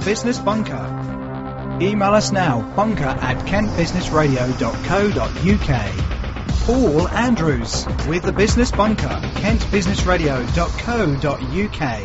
Business Bunker. Email us now, bunker@kentbusinessradio.co.uk. Paul Andrews with the Business Bunker, kentbusinessradio.co.uk.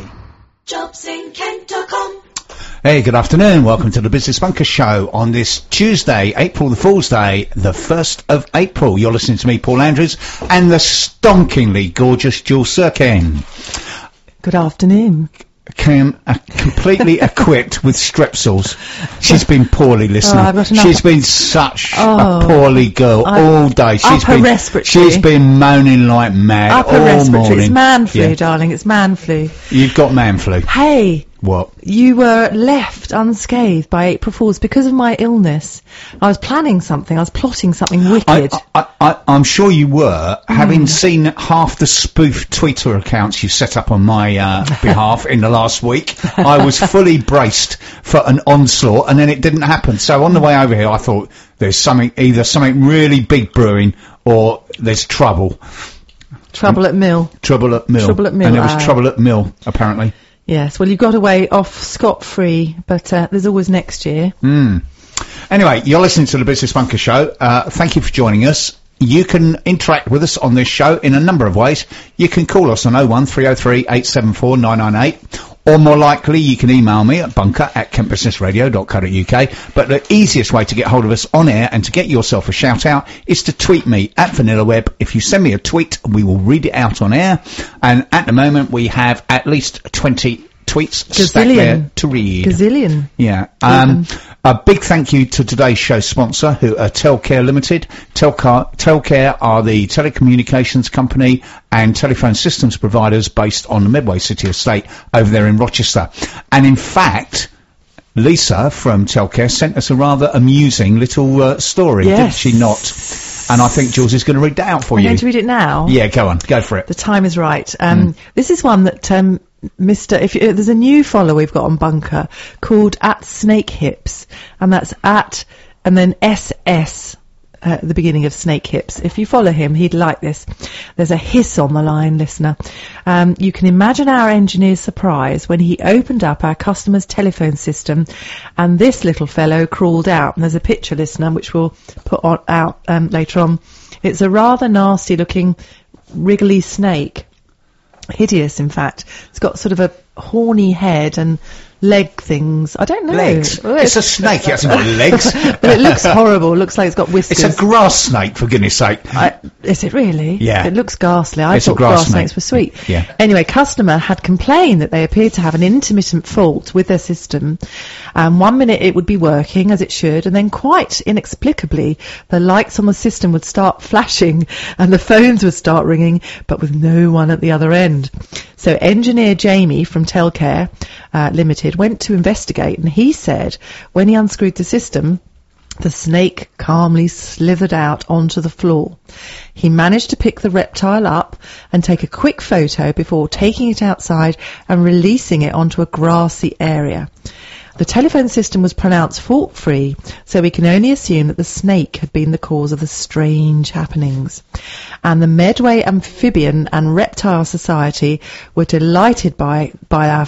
jobsinkent.com. Hey, good afternoon. Welcome to the Business Bunker Show on this Tuesday, April the Fool's Day, the 1st of April. You're listening to me, Paul Andrews, and the stonkingly gorgeous Jules Sirkin. Good afternoon. Came completely equipped with strepsils. She's been poorly, listener. She's been such a poorly girl all day. She's been moaning like mad all morning. It's man flu, darling. It's man flu. You've got man flu. Hey. What? You were left unscathed by April Fools because of my illness. I was planning something. I was plotting something wicked. I'm sure you were, having seen half the spoof Twitter accounts you set up on my behalf in the last week. I was fully braced for an onslaught, and then it didn't happen. So on the way over here, I thought there's either something really big brewing, or there's trouble. Trouble at Mill. Trouble at Mill. Trouble at Mill. And there was trouble at Mill, apparently. Yes, well, you got away off scot-free, but there's always next year. Anyway, you're listening to the Business Bunker Show. Thank you for joining us. You can interact with us on this show in a number of ways. You can call us on 01303 874 998, or more likely, you can email me at bunker@kentbusinessradio.co.uk. But the easiest way to get hold of us on air and to get yourself a shout out is to tweet me at VanillaWeb. If you send me a tweet, we will read it out on air. And at the moment, we have at least 20 tweets stacked there to read. Gazillion. Yeah. A big thank you to today's show sponsor, who are Telcare Limited. Telcare are the telecommunications company and telephone systems providers based on the Medway City Estate over there in Rochester. And in fact, Lisa from Telcare sent us a rather amusing little story, did she not? And I think Jules is going to read that out for you. I'm going to read it now. Yeah, go on. Go for it. The time is right. This is one that there's a new follower we've got on Bunker called @SnakeHips, and that's @ and then SS at the beginning of Snake Hips. If you follow him, he'd like this. There's a hiss on the line, listener. You can imagine our engineer's surprise when he opened up our customer's telephone system and this little fellow crawled out. And there's a picture, listener, which we'll put out later on. It's a rather nasty looking wriggly snake. Hideous, in fact. It's got sort of a horny head and leg things. I don't know. Legs? Well, it's a snake. It hasn't got legs. Well, it looks horrible. It looks like it's got whiskers. It's a grass snake, for goodness sake. Is it really? Yeah. It looks ghastly. I It's thought a grass grass snakes were sweet. Yeah. Anyway, customer had complained that they appeared to have an intermittent fault with their system. 1 minute it would be working as it should, and then quite inexplicably, the lights on the system would start flashing and the phones would start ringing, but with no one at the other end. So engineer Jamie from Telcare Limited went to investigate, and he said when he unscrewed the system, the snake calmly slithered out onto the floor. He managed to pick the reptile up and take a quick photo before taking it outside and releasing it onto a grassy area. The telephone system was pronounced fault-free, so we can only assume that the snake had been the cause of the strange happenings. And the Medway Amphibian and Reptile Society were delighted by our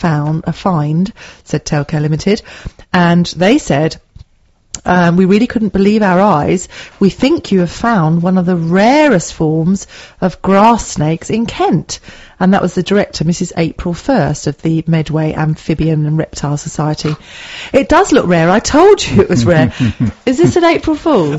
find, said Telcare Limited, and they said, we really couldn't believe our eyes. We think you have found one of the rarest forms of grass snakes in Kent. And that was the director, Mrs. April First, of the Medway Amphibian and Reptile Society. It does look rare. I told you it was rare. Is this an April Fool's?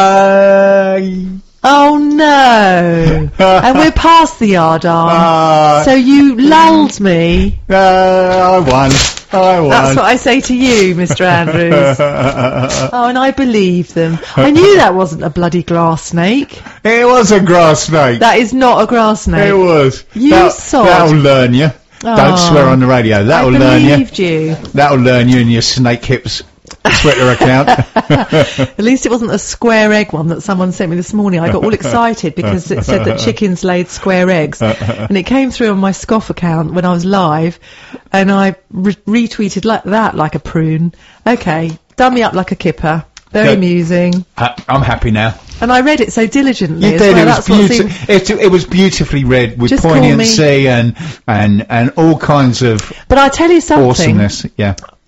Oh no! And we're past the yard arm. So you lulled me. I won. That's what I say to you, Mr. Andrews. Oh, and I believe them. I knew that wasn't a bloody grass snake. It was a grass snake. That is not a grass snake. It was. Sod. That'll learn you. Oh, don't swear on the radio. That'll learn you. I believed you. That'll learn you in your Snake Hips Twitter account. At least it wasn't a square egg one that someone sent me this morning. I got all excited because it said that chickens laid square eggs, and it came through on my Scoff account when I was live, and I retweeted like a prune. Okay, done me up like a kipper. Very amusing. I'm happy now. And I read it so diligently. You did. It was beautifully read with poignancy and all kinds of. But I tell you something. Awesomeness. Yeah.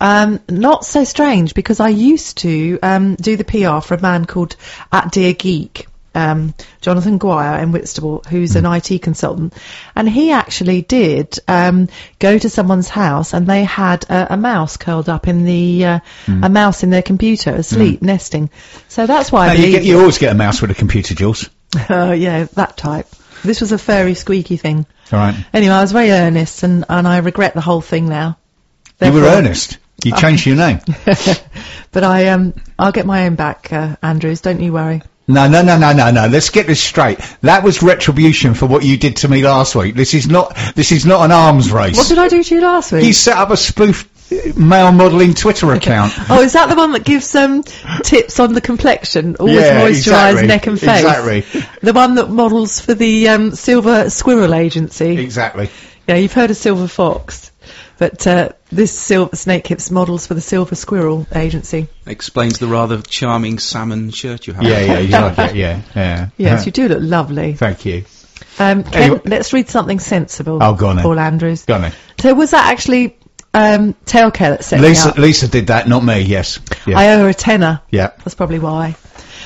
Not so strange, because I used to do the PR for a man called At Dear Geek, Jonathan Guire in Whitstable, who's an IT consultant, and he actually did go to someone's house, and they had a mouse curled up in the a mouse in their computer, asleep, nesting. So that's why I believe you always get a mouse with a computer, Jules. yeah, that type. This was a furry, squeaky thing. All right. Anyway, I was very earnest, and I regret the whole thing now. You were earnest. You changed your name. But I'll get my own back, Andrews. Don't you worry. No. Let's get this straight. That was retribution for what you did to me last week. This is not an arms race. What did I do to you last week? You set up a spoof male modelling Twitter account. Oh, is that the one that gives tips on the complexion? Always moisturise neck and face. Exactly. The one that models for the Silver Squirrel Agency. Exactly. Yeah, you've heard of Silver Fox. But this Silver Snake Hips models for the Silver Squirrel Agency. Explains the rather charming salmon shirt you have. Yeah, you like it, yeah. Yes, you do look lovely. Thank you. Ken, Anyway. let's read something sensible. Oh, go on then. Paul Andrews. Go on then. So was that actually Tailcare that set me up? Lisa did that, not me, yes. Yeah. I owe her a tenner. Yeah. That's probably why.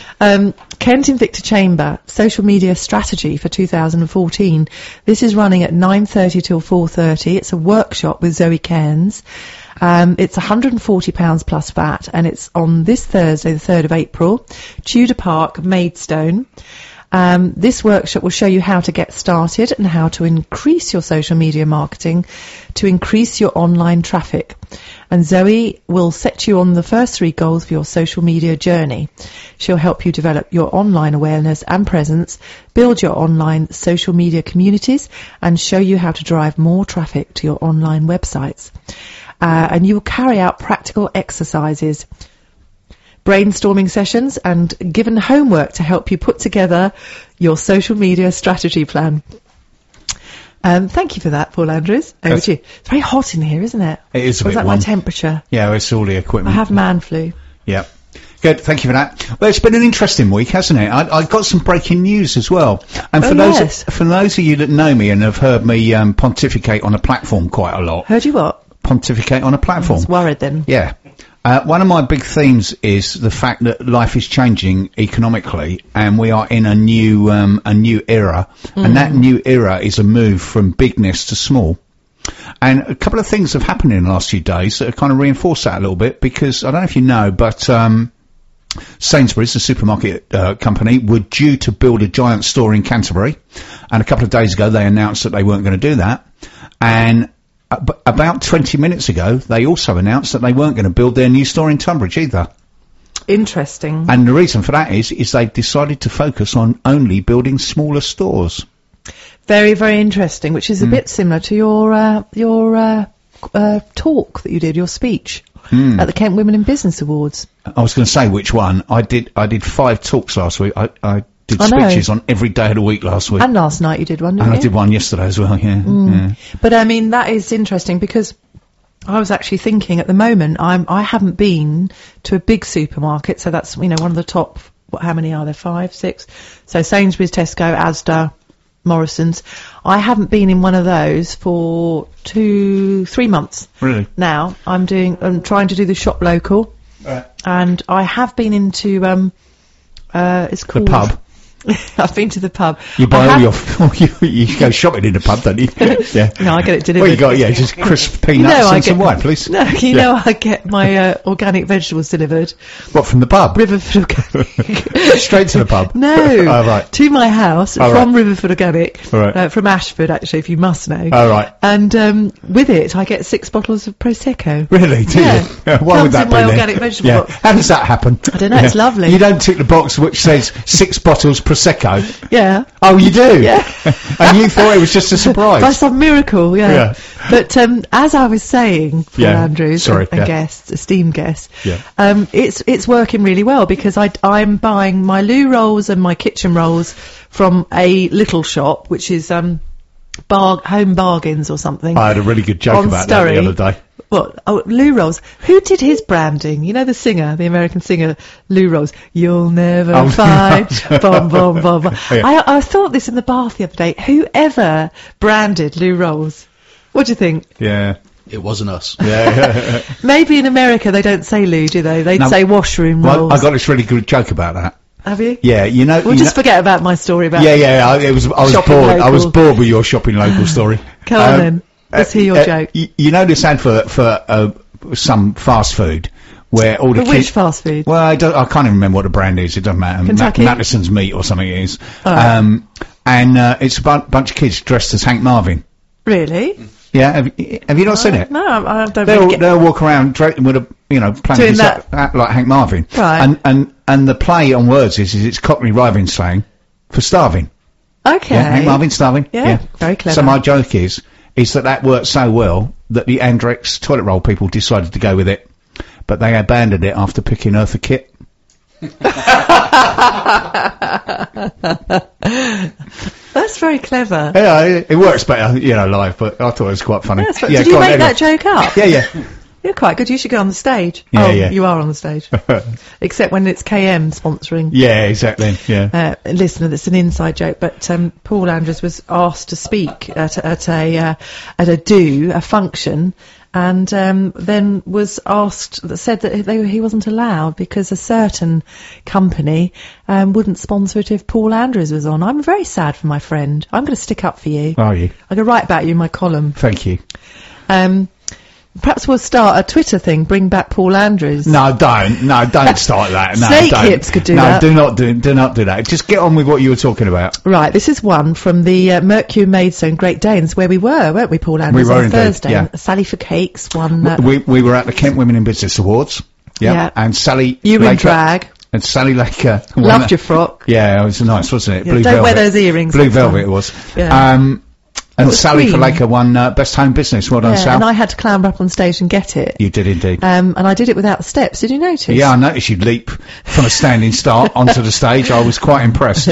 Kent Invicta Chamber, social media strategy for 2014. This is running at 9:30 till 4:30. It's a workshop with Zoe Cairns. It's £140 plus VAT, and it's on this Thursday, the 3rd of April, Tudor Park, Maidstone. This workshop will show you how to get started and how to increase your social media marketing to increase your online traffic. And Zoe will set you on the first 3 goals for your social media journey. She'll help you develop your online awareness and presence, build your online social media communities, and show you how to drive more traffic to your online websites. And you will carry out practical exercises, brainstorming sessions, and given homework to help you put together your social media strategy plan. Thank you for that, Paul Andrews. Over to you. It's very hot in here, isn't it? It is a bit bit warm. warm. My temperature? Yeah, it's all the equipment. I have man flu. Yeah. Good, thank you for that. Well, it's been an interesting week, hasn't it? I got some breaking news as well. And for those of you that know me and have heard me pontificate on a platform quite a lot. Heard you what? Pontificate on a platform. I was worried then. Yeah. One of my big themes is the fact that life is changing economically, and we are in a new era, and that new era is a move from bigness to small. And a couple of things have happened in the last few days that have kind of reinforced that a little bit, because I don't know if you know, but Sainsbury's, the supermarket company, were due to build a giant store in Canterbury, and a couple of days ago they announced that they weren't going to do that, and about 20 minutes ago, they also announced that they weren't going to build their new store in Tunbridge either. Interesting. And the reason for that is they've decided to focus on only building smaller stores. Very, very interesting, which is a bit similar to your talk that you did, your speech at the Kent Women in Business Awards. I was going to say which one. I did 5 talks last week. I did speeches on every day of the week last week. And last night you did one, didn't you? And I did one yesterday as well, yeah. But I mean, that is interesting, because I was actually thinking at the moment, I haven't been to a big supermarket, so that's, one of the top, how many are there? 5, 6? So Sainsbury's, Tesco, Asda, Morrison's. I haven't been in one of those for 2-3 months. Really? Now, I'm trying to do the shop local. Right. And I have been into, it's called... The pub. I've been to the pub. You buy you go shopping in the pub, don't you? Yeah. No, I get it delivered. What you got? Yeah, just crisp peanuts and some wine, please. No, I get my organic vegetables delivered. What, from the pub? Riverford Organic. Straight to the pub? No. Oh, right. To my house from Riverford Organic. Right. From Ashford, actually, if you must know. Oh, right. And with it, I get 6 bottles of Prosecco. Really? Do you? Why would that be my then? organic vegetable box. How does that happen? I don't know, it's lovely. You don't tick the box which says 6 bottles Prosecco? Yeah. Oh, you do? Yeah. And you thought it was just a surprise? By some miracle, yeah. But as I was saying, Paul Andrews, a guest, esteemed guest, it's working really well, because I'm buying my loo rolls and my kitchen rolls from a little shop, which is Home Bargains or something. I had a really good joke about that the other day. What? Oh, Lou Rolls. Who did his branding? You know the singer, the American singer, Lou Rolls. You'll never find. Bom, bom, bom, bom. Yeah. I thought this in the bath the other day. Whoever branded Lou Rolls? What do you think? Yeah. It wasn't us. Yeah. Maybe in America they don't say loo, do they? They'd No. say washroom Well, rolls. I got this really good joke about that. Have you? Yeah, you know. We'll you just know, forget about my story about I was shopping bored. I was local. bored with your shopping local story. Come on then. Let's hear your joke. You know this advert for some fast food where all the But which kids. fast food? Well, I can't even remember what the brand is. It doesn't matter. Kentucky? Mattison's Meat or something it is. All right. And it's a bunch of kids dressed as Hank Marvin. Really? Yeah, have you not seen it? No, I don't They'll really get... they'll walk around with a playing Doing this that. like Hank Marvin. Right. And the play on words is it's Cockney rhyming slang for starving. Okay. Yeah, Hank Marvin starving. Yeah, very clever. So my joke is that worked so well that the Andrex toilet roll people decided to go with it, but they abandoned it after picking Eartha Kitt. That's very clever. Yeah, it works better, live, but I thought it was quite funny. That's Yeah, Did you go on, make anyway. that joke up? Yeah. You're quite good. You should go on the stage. Yeah, oh, yeah. you are on the stage. Except when it's KM sponsoring. Yeah, exactly. Yeah. Listen, it's an inside joke, but Paul Andrews was asked to speak at a function, and then was said that he wasn't allowed because a certain company wouldn't sponsor it if Paul Andrews was on. I'm very sad for my friend. I'm going to stick up for you. Are you? I'm going to write about you in my column. Thank you. Perhaps we'll start a Twitter thing. Bring back Paul Andrews. No, don't start that. No, Snake don't. Hips could do no, that. do not do that. Just get on with what you were talking about. Right, this is one from the Mercury Maidstone Great Danes, where we were, weren't we, Paul Andrews, We were on indeed, Thursday? yeah. Sally for Cakes won. We were at the Kent Women in Business Awards. Yeah. Yeah. And Sally You were in Laker, drag. And Sally Laker won Loved that. your frock. Yeah, it was nice, wasn't it? Yeah, Blue don't wear velvet. those earrings Blue next velvet time. it was. Yeah. And was Sally for green. Laker won Best Home Business. Well done, Yeah, Sal. and I had to clamber up on stage and get it. You did indeed. And I did it without the steps. Did you notice? Yeah, I noticed you leap from a standing start onto the stage. I was quite impressed.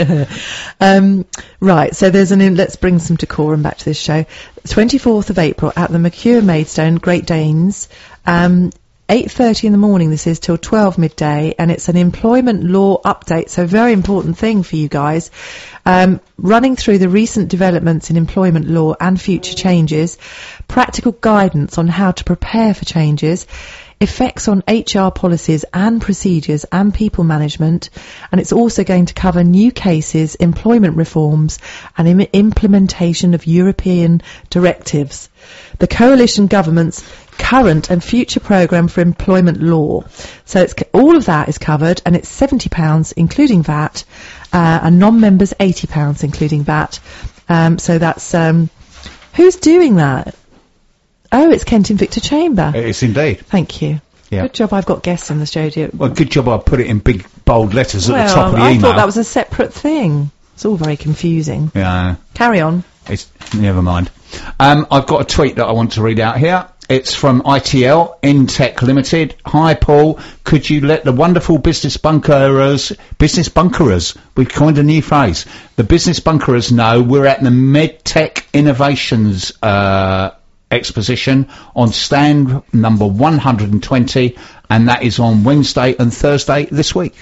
Right, so there's let's bring some decorum back to this show. 24th of April at the Mercure Maidstone Great Danes. 8:30 in the morning this is till 12 midday, and it's an employment law update, so very important thing for you guys. Running through the recent developments in employment law and future changes, practical guidance on how to prepare for changes, effects on HR policies and procedures and people management, and it's also going to cover new cases, employment reforms and implementation of European directives. The coalition government's current and future programme for employment law. So all of that is covered, and it's £70 including VAT, and non-members £80 including VAT. So that's who's doing that? Oh, it's Kent Invicta Chamber. It's indeed. Thank you. Yeah. Good job I've got guests in the studio. Well, good job I put it in big, bold letters at the top of the I email. thought that was a separate thing. It's all very confusing. Yeah. Carry on. Never mind. I've got a tweet that I want to read out here. It's from ITL, Intech Limited. Hi, Paul. Could you let the wonderful business bunkerers, we've coined a new phrase, the business bunkerers know we're at the MedTech Innovations exposition on stand number 120, and that is on Wednesday and Thursday this week.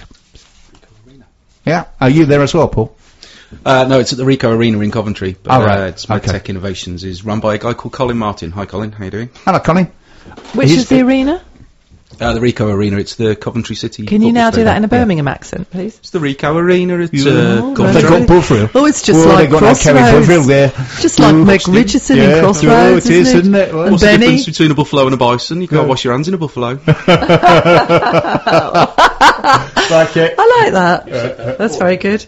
Yeah. Are you there as well, Paul? No, it's at the Rico Arena in Coventry. But, right. It's Okay. MedTech Innovations, is run by a guy called Colin Martin. Hi, Colin. How you doing? Hello, Colin. Which is the arena? The Rico Arena. It's the Coventry City. Can you football now do stadium. that in a Birmingham accent, please? It's the Rico Arena. It's Oh, Coventry. They got Bullfield. Oh, it's just Well, like they got no Kerry Crossroads. Bullfield there. Just like Meg Richardson in Crossroads, it is, isn't isn't it? Well, And What's the Benny? difference between a buffalo and a bison? You can't Yeah. wash your hands in a buffalo. like it. I like that. That's very good.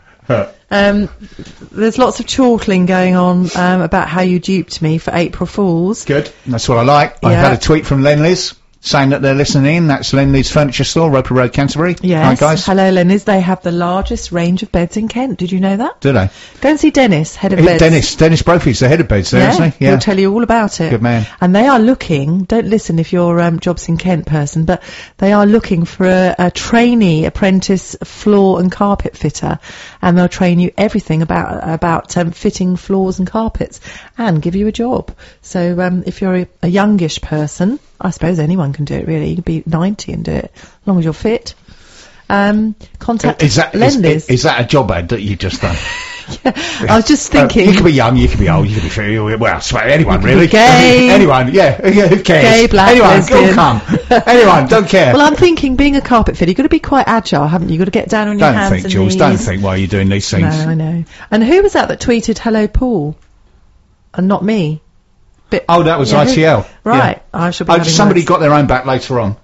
There's lots of chortling going on about how you duped me for April Fools. Good. That's what I like. I've Yeah. had a tweet from Len Liz saying that they're listening. That's Len Liz Furniture Store, Roper Road, Canterbury. Yes. Hi, guys. Hello, Lenny's. They have the largest range of beds in Kent. Did you know that? Do they? Go and see Dennis, head of beds. Dennis Brophy's the head of beds there, isn't he? He'll tell you all about it. Good man. And they are looking, don't listen if you're jobs in Kent person, but they are looking for a trainee apprentice floor and carpet fitter, and they'll train you everything about fitting floors and carpets and give you a job. So if you're a youngish person, I suppose anyone can do it really. You could be 90 and do it, as long as you're fit. Contact Is that Lenders. is that a job ad that you just done? I was just thinking. You could be young, you could be old, you could be well, anyone really. Gay. Anyone, yeah. Who cares? Gay, black, anyone, lesbian. come. Anyone, don't care. Well, I'm thinking, being a carpet fitter, you've got to be quite agile, haven't you? You've got to get down on your Don't hands think, and Jules. knees. Don't think while you're doing these things. No, I know. And who was that tweeted, "Hello, Paul," and not me? Oh, that was ITL. Right. Yeah. I shall be having somebody words. got their own back later on.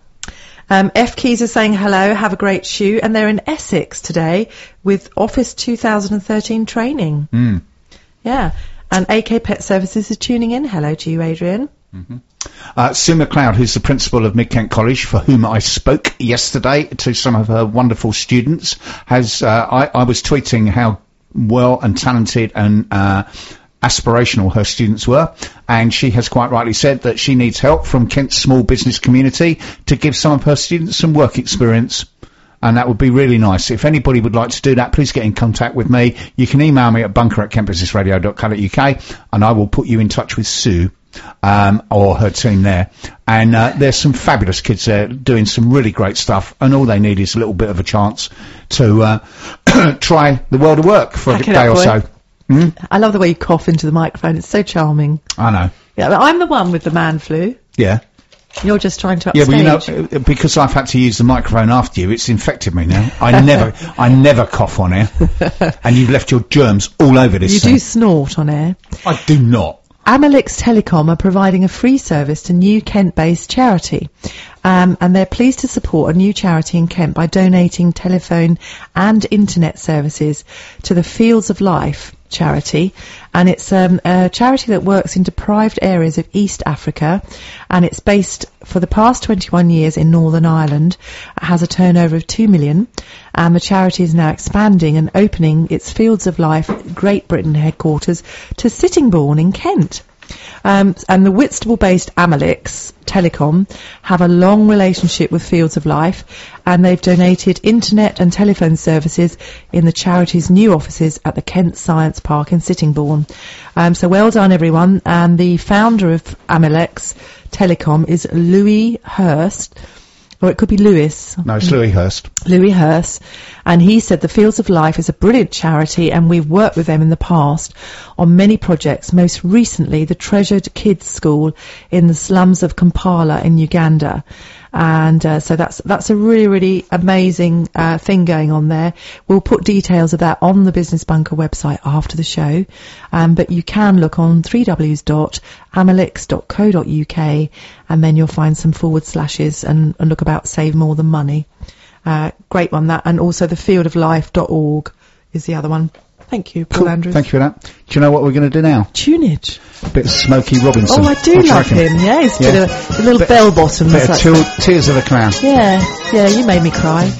F Keys are saying hello, have a great shoe, and they're in Essex today with Office 2013 training. Yeah. And AK Pet Services is tuning in. Hello to you, Adrian. Sue McLeod, who's the principal of Mid-Kent College, for whom I spoke yesterday to some of her wonderful students, has I was tweeting how well and talented and aspirational her students were, and she has quite rightly said that she needs help from Kent's small business community to give some of her students some work experience. And that would be really nice. If anybody would like to do that, please get in contact with me. You can email me at bunker@kentbusinessradio.co.uk, and I will put you in touch with Sue, or her team there. And there's some fabulous kids there doing some really great stuff, and all they need is a little bit of a chance to try the world of work for a day or so. I love the way you cough into the microphone. It's so charming. I know. Yeah, but I'm the one with the man flu. Yeah. You're just trying to Yeah, upstage. well, you know, because I've had to use the microphone after you, it's infected me now. I never cough on air, and you've left your germs all over this You thing. do snort on air. I do not. Amalex Telecom are providing a free service to new Kent-based charity. And they're pleased to support a new charity in Kent by donating telephone and internet services to the Fields of Life charity. And it's a charity that works in deprived areas of East Africa, and it's based for the past 21 years in Northern Ireland. It has a turnover of 2 million, and the charity is now expanding and opening its Fields of Life Great Britain headquarters to Sittingbourne in Kent. And the Whitstable-based Amalex Telecom have a long relationship with Fields of Life, and they've donated internet and telephone services in the charity's new offices at the Kent Science Park in Sittingbourne. So well done, everyone. And the founder of Amalex Telecom is Louis Hurst. Or it could be Lewis. No, it's Louis Hurst. Louis Hurst. And he said the Fields of Life is a brilliant charity, and we've worked with them in the past on many projects, most recently the Treasured Kids School in the slums of Kampala in Uganda. And so that's a really, really amazing thing going on there. We'll put details of that on the Business Bunker website after the show. But you can look on www.amalex.co.uk, and then you'll find some // and look about Save More Than Money. Great one, that. And also the fieldoflife.org is the other one. Thank you, Paul Andrews. Thank you for that. Do you know what we're going to do now? Tunage. A bit of Smokey Robinson. Oh, I do love him. Yeah, he's got a little bell bottom. Bit of Tears of a Clown. Yeah, you made me cry.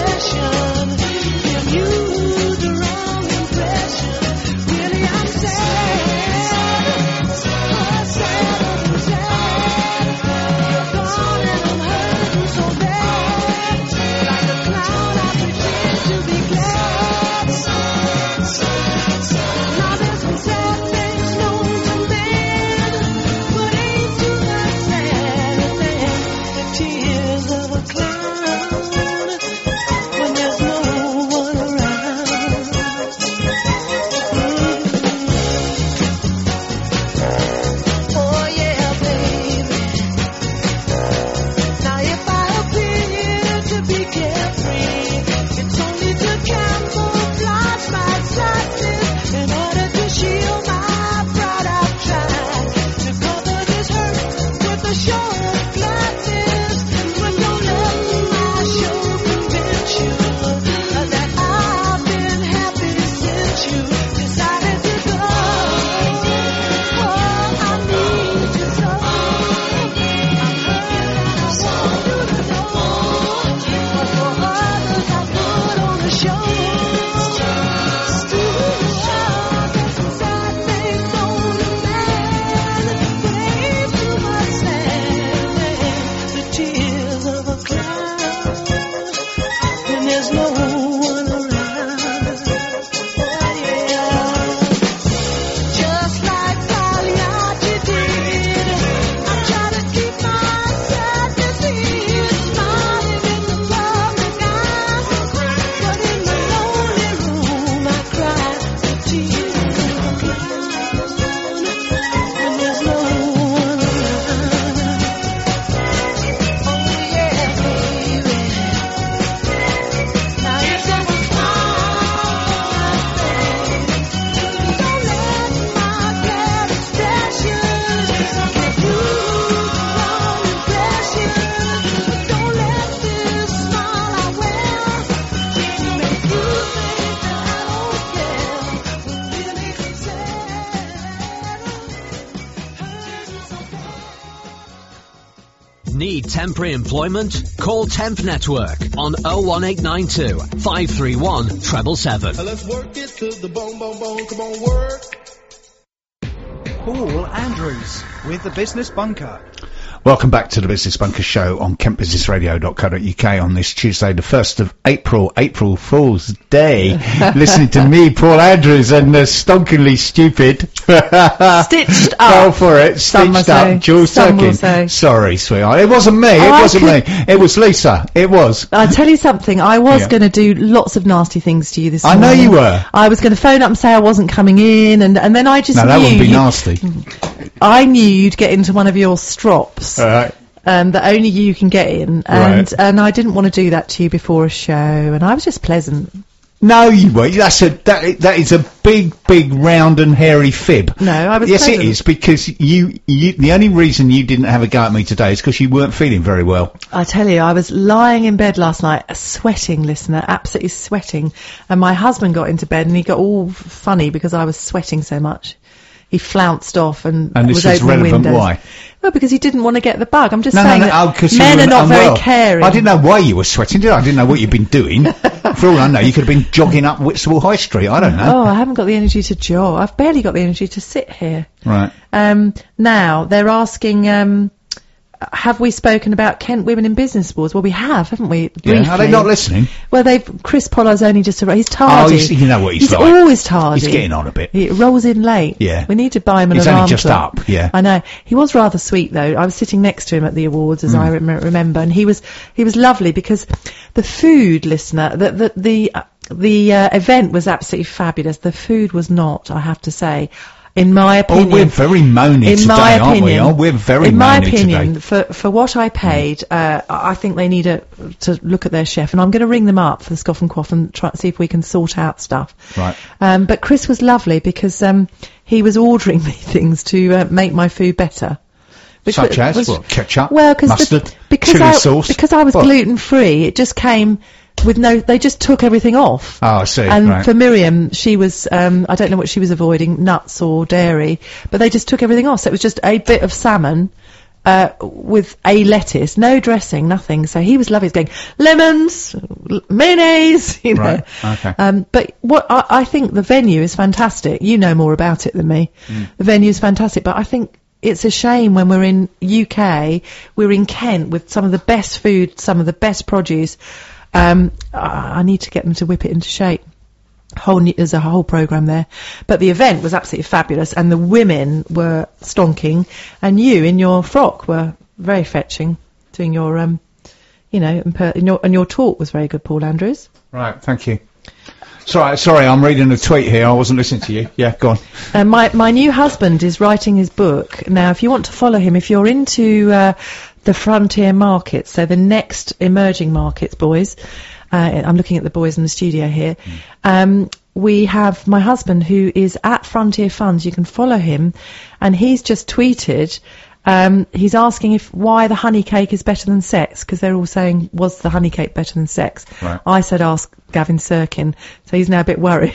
You the wrong impression. Really, I'm sad. Need temporary employment? Call Temp Network on 01892 531 777. Let's work it to the bone, bone, bone. Come on, work. Paul Andrews with the Business Bunker. Welcome back to the Business Bunker Show on kentbusinessradio.co.uk on this Tuesday, the 1st of April, April Fool's Day. Listening to me, Paul Andrews, and the stonkingly stupid. Stitched up. Go for it. Some Stitched will up. say. Jules Some will Turkin. say. Sorry, sweetheart. It wasn't me. Oh, It I wasn't me. It was Lisa. It was. I'll tell you something, I was Yeah. going to do lots of nasty things to you this I morning. know you were. I was going to phone up and say I wasn't coming in, and then I just No, knew that wouldn't be you- nasty. I knew you'd get into one of your strops. All right. That only you can get in, Right. and I didn't want to do that to you before a show, and I was just pleasant. No, you weren't. That is a big, round and hairy fib. No, I was Yes, pleasant. it is, because you, the only reason you didn't have a go at me today is because you weren't feeling very well. I tell you, I was lying in bed last night, sweating, listener, absolutely sweating, and my husband got into bed and he got all funny because I was sweating so much. He flounced off and And this was was opening relevant, windows. why? Well, because he didn't want to get the bug. I'm just No, saying no, that because men you are were not unwell. very caring. I didn't know why you were sweating, did I? I didn't know what you'd been doing. For all I know, you could have been jogging up Whitstable High Street. I don't know. Oh, I haven't got the energy to jog. I've barely got the energy to sit here. Right. Now, they're asking, have we spoken about Kent Women in Business Awards? Well, we have, haven't we? Yeah. Are they Briefly. not listening? Well, Chris Pollard's only just arrived. He's tardy. You know what he's like. Always tardy. He's getting on a bit. He rolls in late. Yeah. We need to buy him an He's alarm only just clock. up, yeah. I know. He was rather sweet though. I was sitting next to him at the awards, as I remember, and he was lovely because the food, listener, the event was absolutely fabulous. The food was not, I have to say. In my opinion, Oh, we're very moany today, aren't we? Oh, we're very in my moany opinion, today. for what I paid, I think they need to look at their chef, and I'm going to ring them up for the Scoff and Quaff and try to see if we can sort out stuff. Right. But Chris was lovely because he was ordering me things to make my food better. Which Such as was- what? Ketchup, Well, mustard, because chili I, sauce. because I was What? gluten free, it just came with they just took everything off. Oh, I see. And right. for Miriam, she was, I don't know what she was avoiding, nuts or dairy, but they just took everything off. So it was just a bit of salmon, with a lettuce, no dressing, nothing. So he was lovely. He's going, lemons, mayonnaise, you know. Right, okay. But what I think the venue is fantastic. You know more about it than me. The venue is fantastic, but I think it's a shame when we're in UK, we're in Kent with some of the best food, some of the best produce. I need to get them to whip it into shape. There's a whole programme there. But the event was absolutely fabulous, and the women were stonking, and you in your frock were very fetching, doing your, and your talk was very good, Paul Andrews. Right, thank you. Sorry, I'm reading a tweet here. I wasn't listening to you. Yeah, go on. My new husband is writing his book. Now, if you want to follow him, if you're into the frontier markets, so the next emerging markets, boys, I'm looking at the boys in the studio here, we have my husband who is at Frontier Funds. You can follow him, and he's just tweeted, he's asking why the honey cake is better than sex, because they're all saying, was the honey cake better than sex? Right. I said, ask Gavin Sirkin, so he's now a bit worried.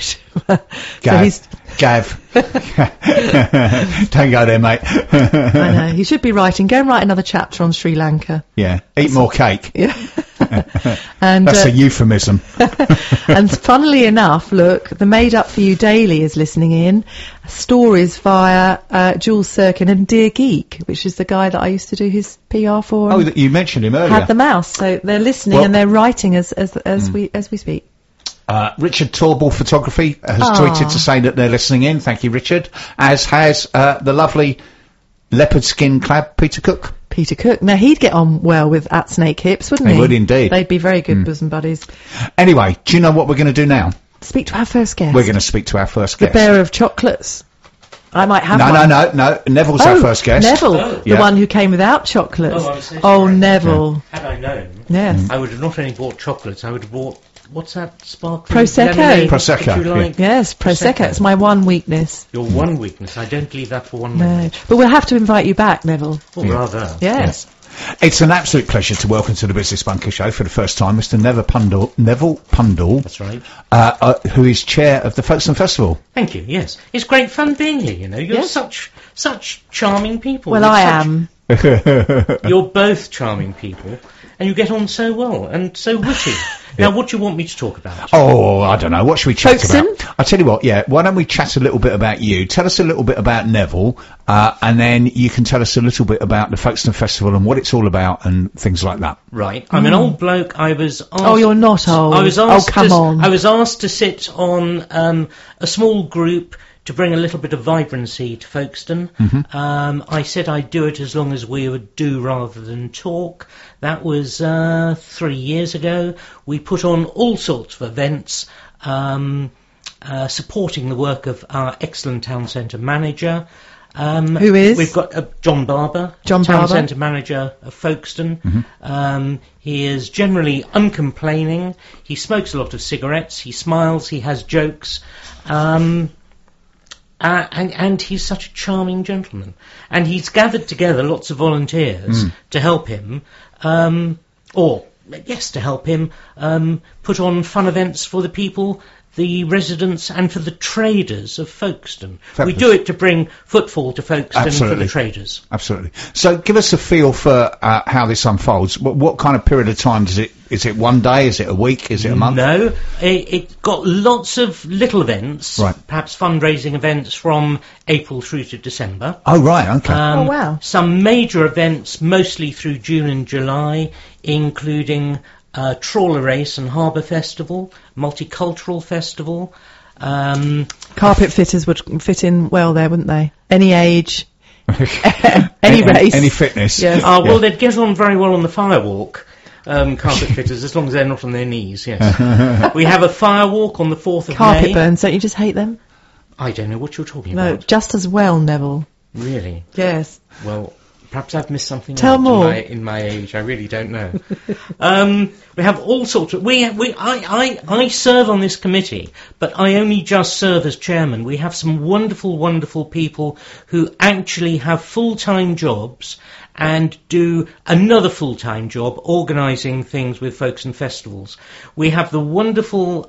Gav. Don't go there, mate. I know, he should be writing, go and write another chapter on Sri Lanka. Yeah, eat more cake. Yeah. And That's a euphemism. and funnily enough, look, the Made Up For You Daily is listening in. Stories via Jules Sirkin and Dear Geek, which is the guy that I used to do his PR for. Oh, you mentioned him earlier. Had the mouse, so they're listening Well- and they're writing as we speak. Richard Torbell Photography has tweeted to say that they're listening in. Thank you, Richard. As has the lovely leopard skin clad Peter Cook. Peter Cook. Now he'd get on well with at Snake Hips, wouldn't he? He would indeed. They'd be very good bosom buddies. Anyway, do you know what we're going to do now? Speak to our first guest. We're going to speak to our first the guest. bearer of chocolates. I might have No, one. no. Neville's our first guest. Neville, the Yeah. one who came without chocolates. Oh, I'm so Oh, sorry. Neville. Had I known, Yes. I would have not only bought chocolates, I would have bought, what's that sparkling Prosecco. lemonade Prosecco, that you like? Yes, Prosecco. It's my one weakness. Your one weakness. I don't leave that for one No. moment. But we'll have to invite you back, Neville. Or rather. Yes. It's an absolute pleasure to welcome to the Business Bunker Show for the first time Mr. Neville Pundle, That's right. who is chair of the Folkestone Festival. Thank you, yes. It's great fun being here, you know. You're Yes. such charming people. Well, with I such am. You're both charming people, and you get on so well and so witty. Now, what do you want me to talk about? Oh, I don't know. What should we chat Folkestone? about? I'll tell you what, yeah, why don't we chat a little bit about you? Tell us a little bit about Neville, and then you can tell us a little bit about the Folkestone Festival and what it's all about and things like that. Right, I'm an old bloke. I was asked... Oh, you're not old. I was asked come on. I was asked to sit on a small group to bring a little bit of vibrancy to Folkestone. I said I'd do it as long as we would do rather than talk. That was 3 years ago. We put on all sorts of events supporting the work of our excellent town centre manager. Who is? We've got John Barber, John town Barber. centre manager of Folkestone. He is generally uncomplaining. He smokes a lot of cigarettes. He smiles. He has jokes. And he's such a charming gentleman. And he's gathered together lots of volunteers to help him, to help him put on fun events for the people, the residents, and for the traders of Folkestone. We do it to bring footfall to Folkestone for the traders. Absolutely. So give us a feel for how this unfolds. What kind of period of time does it... Is it one day? Is it a week? Is it a month? No, it got lots of little events, right. Perhaps fundraising events from April through to December. Oh, right, okay. Oh, wow. Some major events, mostly through June and July, including Trawler Race and Harbour Festival, Multicultural Festival. Carpet fitters would fit in well there, wouldn't they? Any age, any race. Any fitness. Yes. Well, they'd get on very well on the firewalk. Carpet fitters, as long as they're not on their knees, yes. We have a firewalk on the 4th of Carpet May. burns, don't you just hate them? I don't know what you're talking No, about. just as well, Neville. Really? Yes. Well, perhaps I've missed something Tell out more. in my age. I really don't know. We have all sorts of... I serve on this committee, but I only just serve as chairman. We have some wonderful, wonderful people who actually have full-time jobs and do another full-time job organising things with Folkestone festivals. We have the wonderful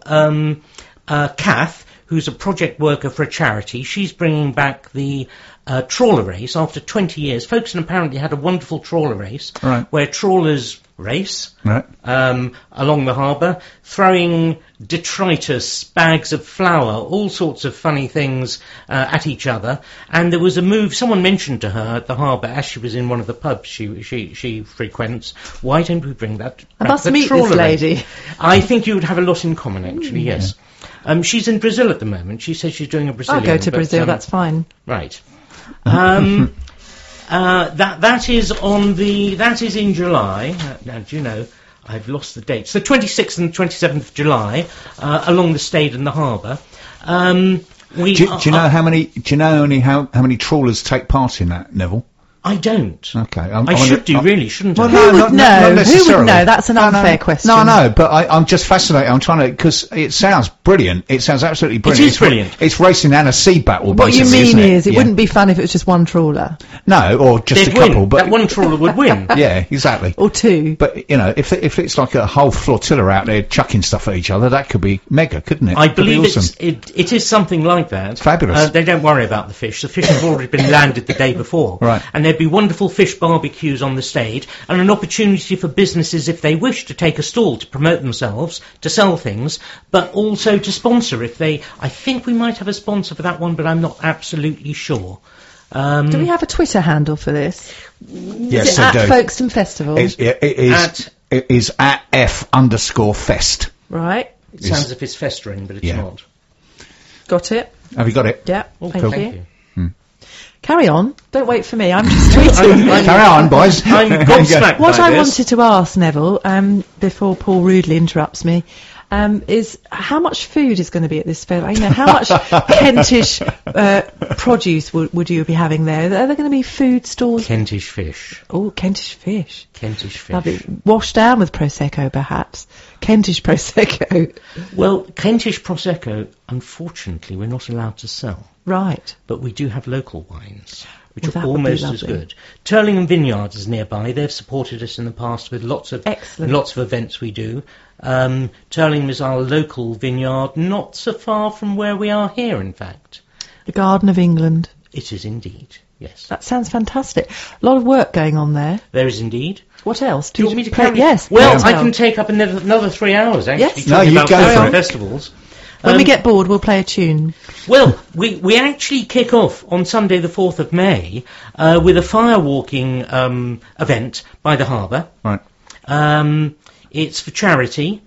Kath, who's a project worker for a charity. She's bringing back the trawler race after 20 years. Folkestone apparently had a wonderful trawler race, right, where trawlers race right, along the harbour, throwing detritus, bags of flour, all sorts of funny things at each other. And there was a move, someone mentioned to her at the harbour, as she was in one of the pubs she frequents, why don't we bring that I back, must the meet trawler this race? lady. I think you would have a lot in common, actually, yes. She's in Brazil at the moment. She says she's doing a Brazilian. I'll go to Brazil, that's fine. Right. That is in July. Now, do you know, I've lost the dates. The 26th and 27th of July, along the Stade and the Harbour. Do you know how many trawlers take part in that, Neville? I don't. Okay. I should do, really, shouldn't I? Well, Who would know? not Who necessarily. would know? That's an unfair question. No, but I'm just fascinated. I'm trying to, because it sounds brilliant. It sounds absolutely brilliant. It is brilliant. It's racing and a sea battle, What you basically, mean isn't is, it Yeah. wouldn't be fun if it was just one trawler. No, or just They'd a couple. win. But That one trawler would win. yeah, exactly. Or two. But, you know, if it's like a whole flotilla out there chucking stuff at each other, that could be mega, couldn't it? I Could be believe awesome. it is something like that. Fabulous. They don't worry about the fish. The fish have already been landed the day before. Right. And there'd be wonderful fish barbecues on the stage, and an opportunity for businesses, if they wish, to take a stall to promote themselves, to sell things, but also to sponsor if they... I think we might have a sponsor for that one, but I'm not absolutely sure. Do we have a Twitter handle for this? Yes, Is it they at do. Folkestone Festival? It is at F_fest. Right. It sounds as if it's festering, but it's Yeah. not. Got it? Have you got it? Yeah. Oh, Thank thank you. you. Carry on. Don't wait for me. I'm just tweeting. Carry on, boys. I'm gobsmacked What by I this. wanted to ask, Neville, before Paul rudely interrupts me, is how much food is going to be at this fair? You know, how much Kentish produce would you be having there? Are there going to be food stalls? Kentish fish. Oh, Kentish fish. Kentish fish. Lovely. Washed down with Prosecco, perhaps. Kentish Prosecco. Well, Kentish Prosecco, unfortunately, we're not allowed to sell. Right. But we do have local wines, which Well, are that would be almost as lovely. good. Turlingham Vineyards is nearby. They've supported us in the past with lots of events we do. Turlingham is our local vineyard, not so far from where we are here, in fact. The Garden of England. It is indeed. Yes. That sounds fantastic. A lot of work going on there. There is indeed. What else? Do you want me to play? carry? Yes. Well, please I tell. can take up another 3 hours, actually, Yes. No, talking you about go festival for it. festivals. When we get bored, we'll play a tune. Well, we actually kick off on Sunday the 4th of May with a firewalking event by the harbour. Right. It's for charity.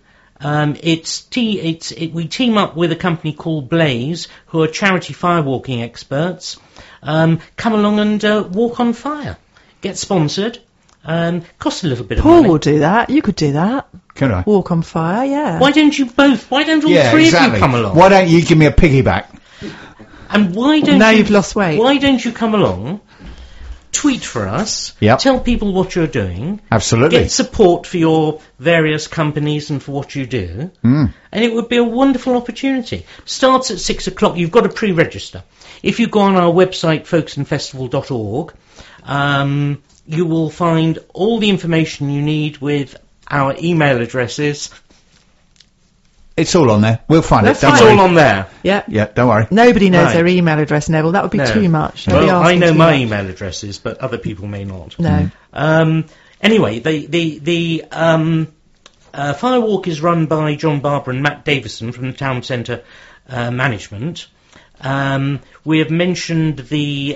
We team up with a company called Blaze, who are charity firewalking experts. Come along and walk on fire. Get sponsored. Costs a little bit of Paul money. will do that. You could do that. Can I? Walk on fire, yeah. Why don't you both? Why don't all Yeah, three exactly. of you come along? Why don't you give me a piggyback? And why don't Now you, you've lost weight. Why don't you come along? Tweet for us. Yep. Tell people what you're doing. Absolutely. Get support for your various companies and for what you do. And it would be a wonderful opportunity. Starts at 6 o'clock. You've got to pre-register. If you go on our website, folkestonfestival.org, you will find all the information you need with our email addresses. It's all on there. We'll find That's it. Don't It's worry. all on there. Yeah. Yeah, don't worry. Nobody knows Right. their email address, Neville. That would be No. too much. They'd be Well, I asking know too my much. email addresses, but other people may not. No. Anyway, the Firewalk is run by John Barber and Matt Davison from the Town Centre Management. We have mentioned the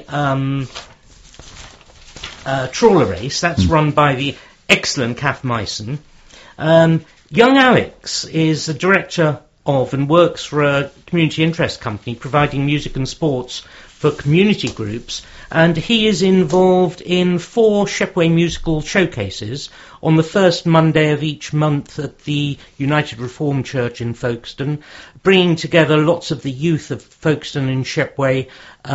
trawler race. That's run by the excellent Kath Meissen. Young Alex is the director of and works for a community interest company providing music and sports for community groups, and he is involved in 4 Shepway musical showcases on the first Monday of each month at the United Reformed Church in Folkestone, bringing together lots of the youth of Folkestone and Shepway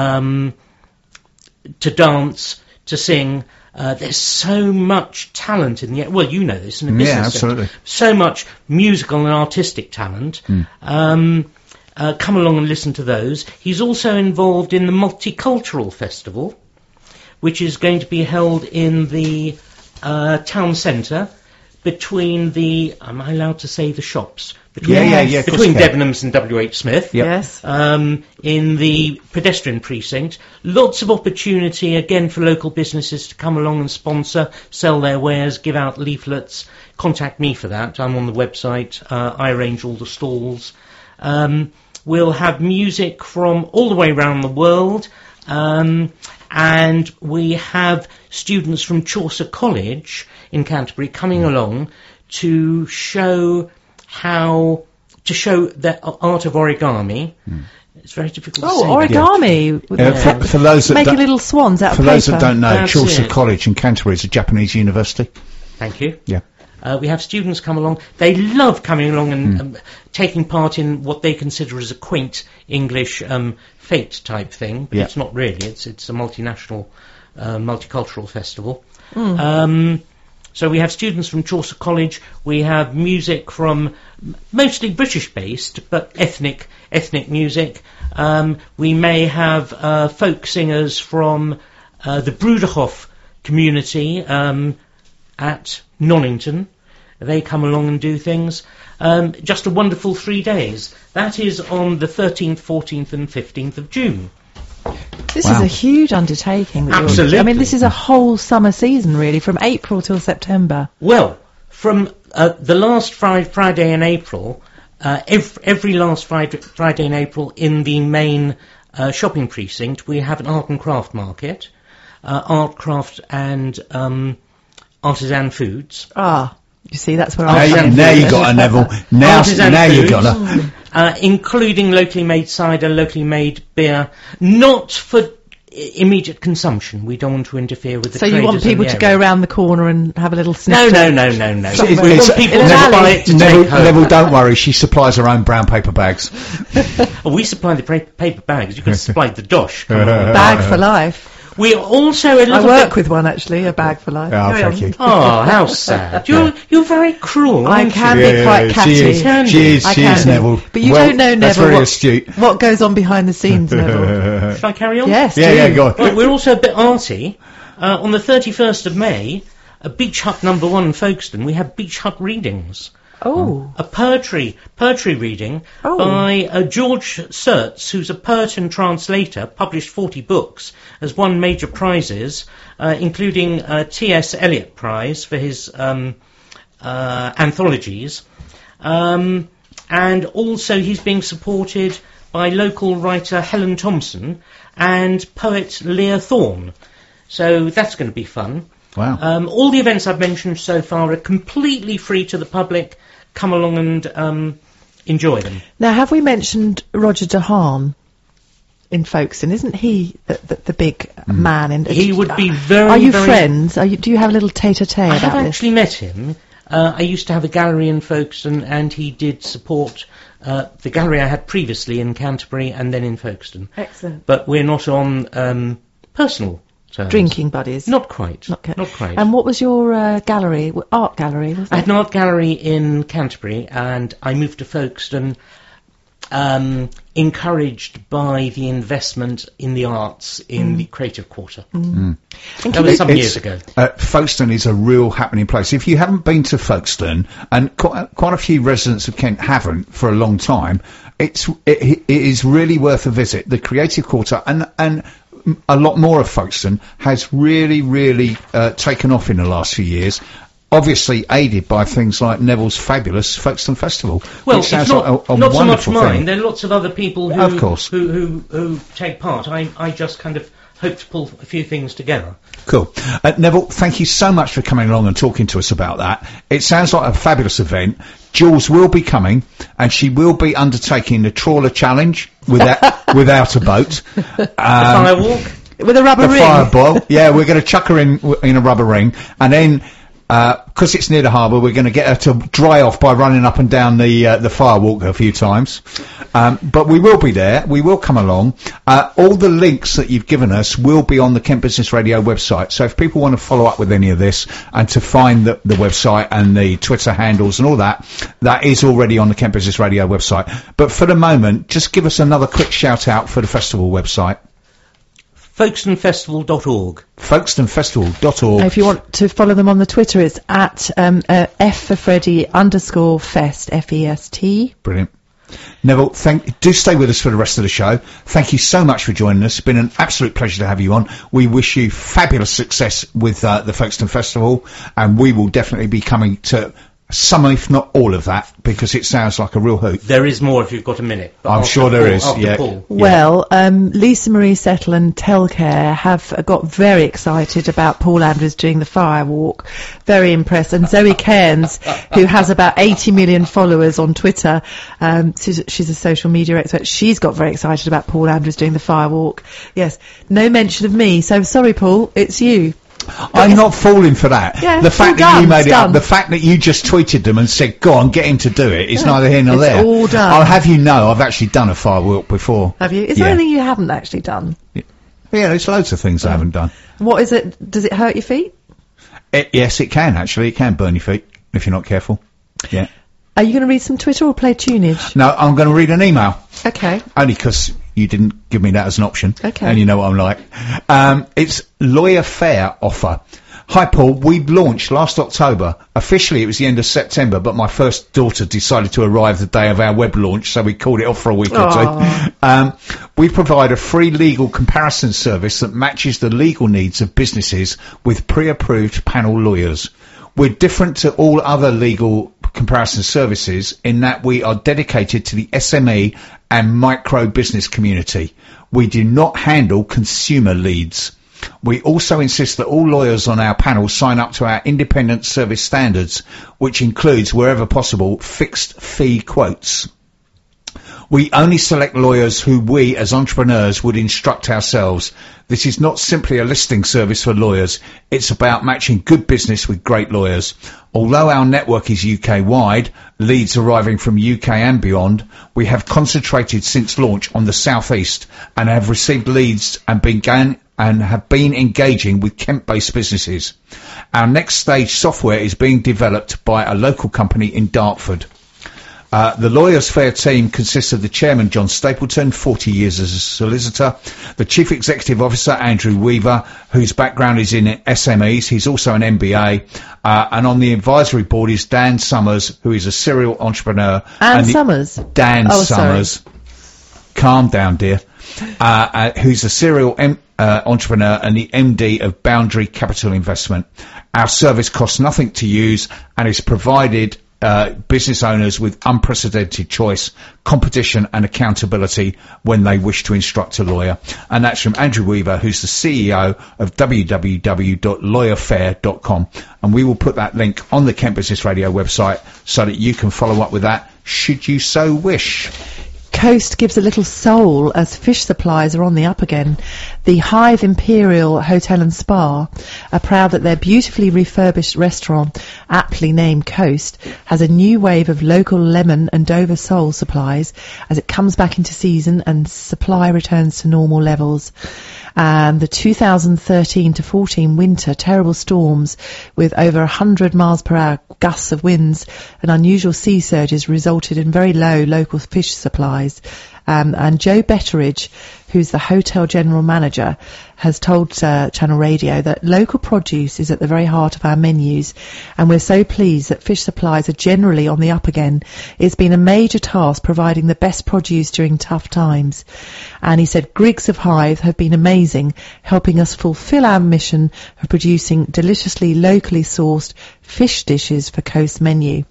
to dance, to sing. There's so much talent in the... Well, you know this in the business Yeah, sector. absolutely. So much musical and artistic talent. Come along and listen to those. He's also involved in the Multicultural Festival, which is going to be held in the town centre between the... Am I allowed to say the shops? Between, Yeah, of course Between you can. Debenhams and W.H. Smith. Yep. Yes. In the pedestrian precinct. Lots of opportunity, again, for local businesses to come along and sponsor, sell their wares, give out leaflets. Contact me for that. I'm on the website. I arrange all the stalls. We'll have music from all the way around the world. And we have students from Chaucer College in Canterbury coming along to show the art of origami. It's very difficult to say. Origami. For those that Making don't, little swans out for of paper. those that don't know, That's Chaucer it. College in Canterbury is a Japanese university. Thank you. Yeah. We have students come along. They love coming along and taking part in what they consider as a quaint English fete type thing. But Yeah. it's not really. It's a multinational, multicultural festival. So we have students from Chaucer College. We have music from mostly British-based, but ethnic music. We may have folk singers from the Bruderhof community at Nonnington. They come along and do things. Just a wonderful 3 days. That is on the 13th, 14th and 15th of June. This Wow. is a huge undertaking. That Absolutely. I mean, this is a whole summer season, really, from April till September. Well, from the last Friday in April, every last Friday in April in the main shopping precinct, we have an art and craft market, art, craft and artisan foods. Ah, you see, that's where Now I you, come now from. you got a Neville. Now Artisan you foods. got a. Including locally made cider, locally made beer, not for immediate consumption. We don't want to interfere with the So you traders want people in to the go area. round the corner and have a little sniff? No. to- We It's- want people in to an buy alley. it to Neville, take home. Neville, don't worry. She supplies her own brown paper bags. We supply the paper bags. You can supply the dosh. Bag for life. We are also a I little work bit... with one, actually, a bag for life. Oh, Carry thank on. you. Oh, how sad. You're very cruel, I aren't can you? be quite catty. she is. Can She you? is. I She is can. Neville. But you Well, don't know, that's Neville, very what- astute. What goes on behind the scenes, Neville? Shall I carry on? Yes, Yeah, do. go on. Well, we're also a bit arty. On the 31st of May, Beach Hut number 1 Folkestone, we have Beach Hut readings. a poetry reading by George Sertz, who's a poet and translator, published 40 books, has won major prizes, including T.S. Eliot Prize for his anthologies, and also he's being supported by local writer Helen Thompson and poet Leah Thorne. So that's going to be fun. Wow. All the events I've mentioned so far are completely free to the public. Come along and enjoy them. Now, have we mentioned Roger DeHaan in Folkestone? Isn't he the big man? He would be very... Are you very friends? Do you have a little tete-a-tete I about have this? actually met him. I used to have a gallery in Folkestone, and he did support the gallery I had previously in Canterbury and then in Folkestone. Excellent. But we're not on personal terms. Drinking buddies? Not quite. Not quite. And what was your gallery? Art gallery, was it? I had an art gallery in Canterbury, and I moved to Folkestone, encouraged by the investment in the arts in the Creative Quarter. That was some years ago. Folkestone is a real happening place. If you haven't been to Folkestone, and quite a few residents of Kent haven't for a long time, it is really worth a visit. The Creative Quarter and a lot more of Folkestone has really taken off in the last few years. Obviously aided by things like Neville's fabulous Folkestone Festival. Well, which sounds not like a so much wonderful mine. thing. There are lots of other people who, Of course. who take part. I just kind of hope to pull a few things together. Cool. Neville, thank you so much for coming along and talking to us about that. It sounds like a fabulous event. Jules will be coming, and she will be undertaking the trawler challenge without a boat. Firewalk. With a rubber The ring? fireball. Yeah, we're going to chuck her in a rubber ring, and then because it's near the harbour, we're going to get her to dry off by running up and down the firewalk a few times. But we will be there. We will come along. All the links that you've given us will be on the Kent Business Radio website. So if people want to follow up with any of this and to find the website and the Twitter handles and all that, that is already on the Kent Business Radio website. But for the moment, just give us another quick shout out for the festival website. Folkestonefestival.org. Folkestonefestival.org. If you want to follow them on the Twitter, it's at F for Freddy _Fest, F-E-S-T. Brilliant. Neville, do stay with us for the rest of the show. Thank you so much for joining us. It's been an absolute pleasure to have you on. We wish you fabulous success with the Folkestone Festival, and we will definitely be coming to some, if not all of that, because it sounds like a real hoot. There is more if you've got a minute. I'm sure there is, yeah. Paul. Well, Lisa Marie Settle and Telcare have got very excited about Paul Andrews doing the firewalk. Very impressed. And Zoe Cairns, who has about 80 million followers on Twitter, she's a social media expert. She's got very excited about Paul Andrews doing the firewalk. Yes, no mention of me. So sorry, Paul, it's you. I'm not falling for that. Yeah, the fact all that done, you made it's it up, done. the fact that you just tweeted them and said, go on, get him to do it, it's neither here nor It's there. all done. I'll have you know, I've actually done a firewalk before. Have you? Is there anything you haven't actually done? Yeah, there's loads of things I haven't done. What is it? Does it hurt your feet? Yes, it can, actually. It can burn your feet, if you're not careful. Yeah. Are you going to read some Twitter or play tunage? No, I'm going to read an email. Okay. Only because you didn't give me that as an option. Okay. And you know what I'm like. It's Lawyer Fair offer. Hi Paul, we launched last October. Officially it was the end of September, but my first daughter decided to arrive the day of our web launch, so we called it off for a week or two. We provide a free legal comparison service that matches the legal needs of businesses with pre-approved panel lawyers. We're different to all other legal comparison services in that we are dedicated to the SME and micro business community. We do not handle consumer leads. We also insist that all lawyers on our panel sign up to our independent service standards, which includes, wherever possible, fixed fee quotes. We only select lawyers who we, as entrepreneurs, would instruct ourselves. This is not simply a listing service for lawyers. It's about matching good business with great lawyers. Although our network is UK-wide, leads arriving from UK and beyond, we have concentrated since launch on the South East and have received leads and have been engaging with Kent-based businesses. Our next stage software is being developed by a local company in Dartford. The Lawyers Fair team consists of the chairman, John Stapleton, 40 years as a solicitor, the chief executive officer, Andrew Weaver, whose background is in SMEs. He's also an MBA. And on the advisory board is Dan Summers, who is a serial entrepreneur. And Summers? Dan Summers. Calm down, dear. Who's a serial entrepreneur and the MD of Boundary Capital Investment. Our service costs nothing to use and is provided business owners with unprecedented choice, competition and accountability when they wish to instruct a lawyer. And that's from Andrew Weaver, who's the CEO of www.lawyerfair.com. And we will put that link on the Kent Business Radio website so that you can follow up with that should you so wish. Coast gives a little soul as fish supplies are on the up again. The Hive Imperial Hotel and Spa are proud that their beautifully refurbished restaurant, aptly named Coast, has a new wave of local lemon and Dover sole supplies as it comes back into season and supply returns to normal levels. And the 2013 to 14 winter terrible storms with over 100 miles per hour gusts of winds and unusual sea surges resulted in very low local fish supplies. And Joe Betteridge, who's the hotel general manager, has told Channel Radio that local produce is at the very heart of our menus, and we're so pleased that fish supplies are generally on the up again. It's been a major task providing the best produce during tough times. And he said Griggs of Hive have been amazing, helping us fulfil our mission of producing deliciously locally sourced fish dishes for Coast menu.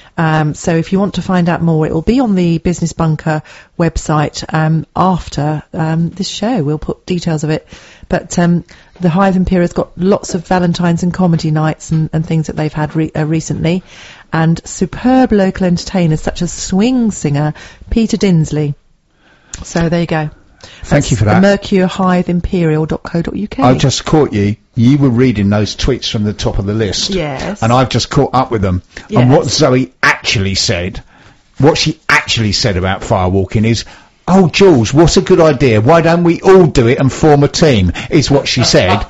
So if you want to find out more, it will be on the Business Bunker website after this show. We'll put details of it. But the Hive Imperial's got lots of Valentine's and comedy nights and things that they've had recently, and superb local entertainers such as swing singer Peter Dinsley. So there you go. Thank you for that. mercurehiveimperial.co.uk. I just caught you. You were reading those tweets from the top of the list. Yes. And I've just caught up with them. Yes. And what Zoe actually said, what she actually said about firewalking is, "Oh, Jules, what a good idea. Why don't we all do it and form a team?" is what she said.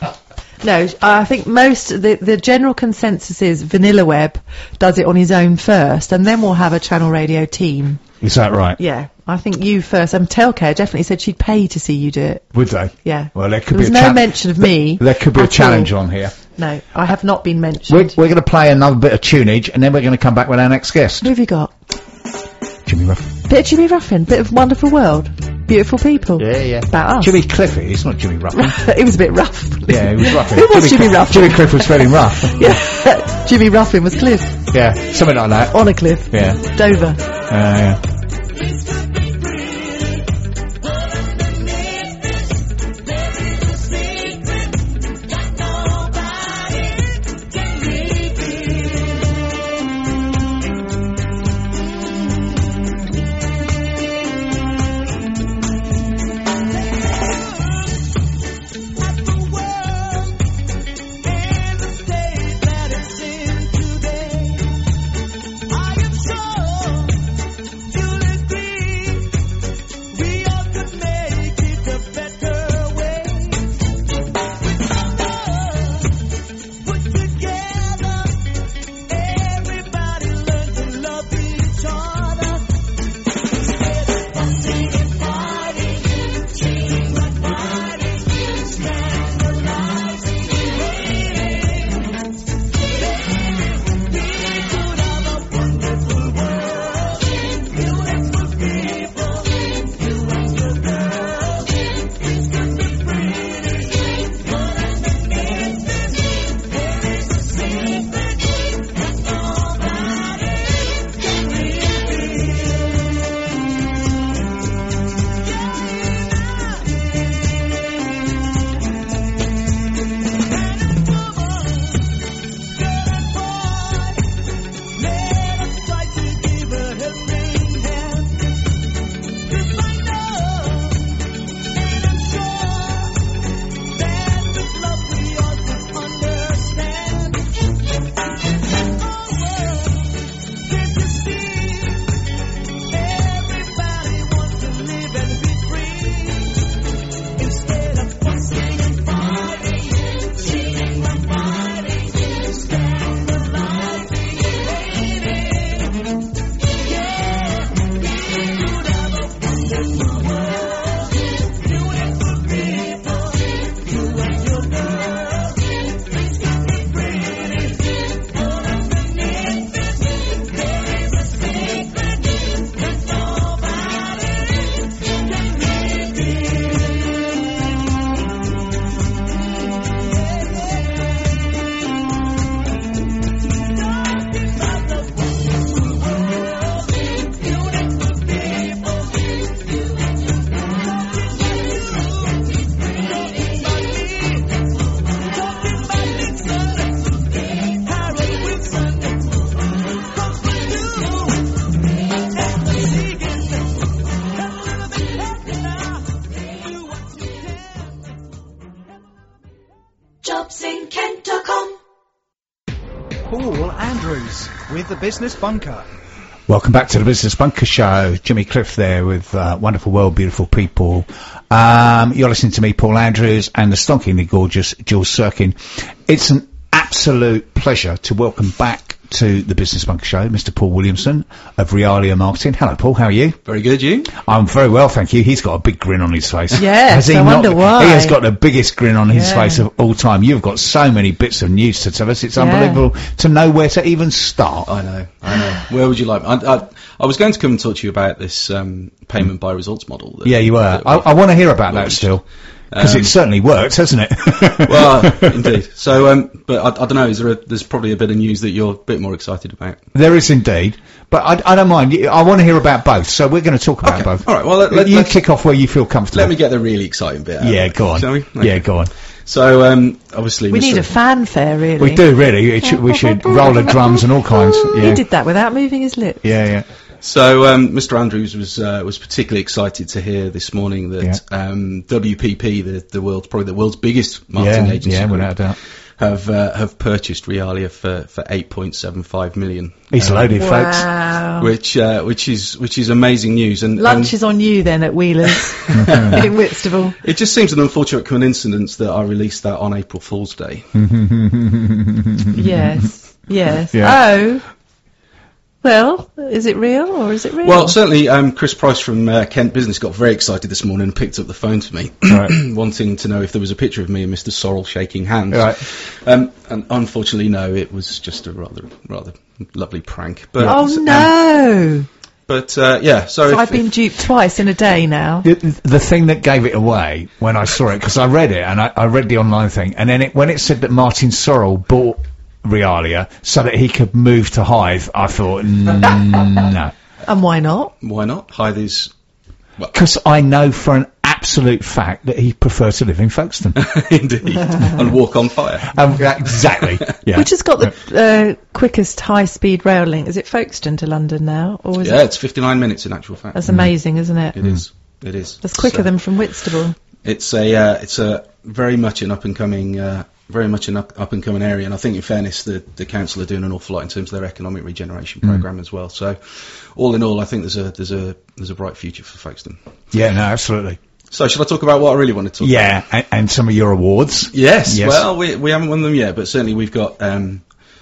No, I think the general consensus is Vanilla Web does it on his own first, and then we'll have a Channel Radio team. Is that right? Yeah, I think you first. Telcare definitely said she'd pay to see you do it. Would they? Yeah. Well, there could there be was no mention of me. There could be a at challenge all. on here. No, I have not been mentioned. We're going to play another bit of tunage, and then we're going to come back with our next guest. Who have you got? Jimmy Ruffin. Bit of Jimmy Ruffin, bit of Wonderful World, beautiful people. Yeah. About us. Jimmy Cliff, it's not Jimmy Ruffin. It was a bit rough. Yeah, it was rough. Who was Jimmy Ruffin? Jimmy Cliff was fairly rough. Yeah, Jimmy Ruffin was Cliff. Yeah, something like that. On a cliff. Yeah. Dover. Yeah. You Andrews with the Business Bunker. Welcome back to the Business Bunker Show. Jimmy Cliff there with Wonderful World, Beautiful People. You're listening to me, Paul Andrews, and the stonkingly gorgeous Jules Sirkin. It's an absolute pleasure to welcome back to the Business Bunker Show, Mr. Paul Williamson of Realia Marketing. Hello, Paul. How are you? Very good, you? I'm very well, thank you. He's got a big grin on his face. Yes, I wonder why. He has got the biggest grin on his face of all time. You've got so many bits of news to tell us. It's unbelievable to know where to even start. I know. Where would you like? I was going to come and talk to you about this payment by results model. Yeah, you were. I want to hear about that still. Because it certainly works, hasn't it? Well, indeed. So, but I don't know. There's probably a bit of news that you're a bit more excited about. There is indeed, but I don't mind. I want to hear about both, so we're going to talk about both. All right. Well, let's kick off where you feel comfortable. Let me get the really exciting bit out. Yeah, go on. Shall we? Okay. Yeah, go on. So, obviously, we need a fanfare, really. We do really. We should roll the drums and all kinds. Yeah. He did that without moving his lips. Yeah. So, Mr. Andrews was particularly excited to hear this morning that WPP, the world's biggest marketing agency, without a doubt, have purchased Realia for 8.75 million. He's loaded, wow. folks. Which is amazing news. And lunch is on you then at Wheelers in Whitstable. It just seems an unfortunate coincidence that I released that on April Fool's Day. Yes. Yeah. Oh. Well, is it real or is it real? Well, certainly, Chris Price from Kent Business got very excited this morning and picked up the phone to me, wanting to know if there was a picture of me and Mr. Sorrell shaking hands. Right. And unfortunately, no, it was just a rather lovely prank. But, no! So I've been duped twice in a day now. The thing that gave it away when I saw it, because I read it and I read the online thing, and then when it said that Martin Sorrell bought Realia so that he could move to Hythe, I thought, no. And why not? Why not? Hythe is... Because I know for an absolute fact that he prefers to live in Folkestone. Indeed. And walk on fire. Exactly. Yeah. Which has got the quickest high-speed rail link? Is it Folkestone to London now? Or is it's 59 minutes in actual fact. That's amazing, isn't it? It is. It is. That's quicker than from Whitstable. It's a very much an up and coming area, and I think in fairness the council are doing an awful lot in terms of their economic regeneration programme as well. So all in all, I think there's a bright future for Folkestone. Yeah, no, absolutely. So shall I talk about what I really want to talk about? Yeah, and some of your awards. Yes. Well, we haven't won them yet, but certainly we've got some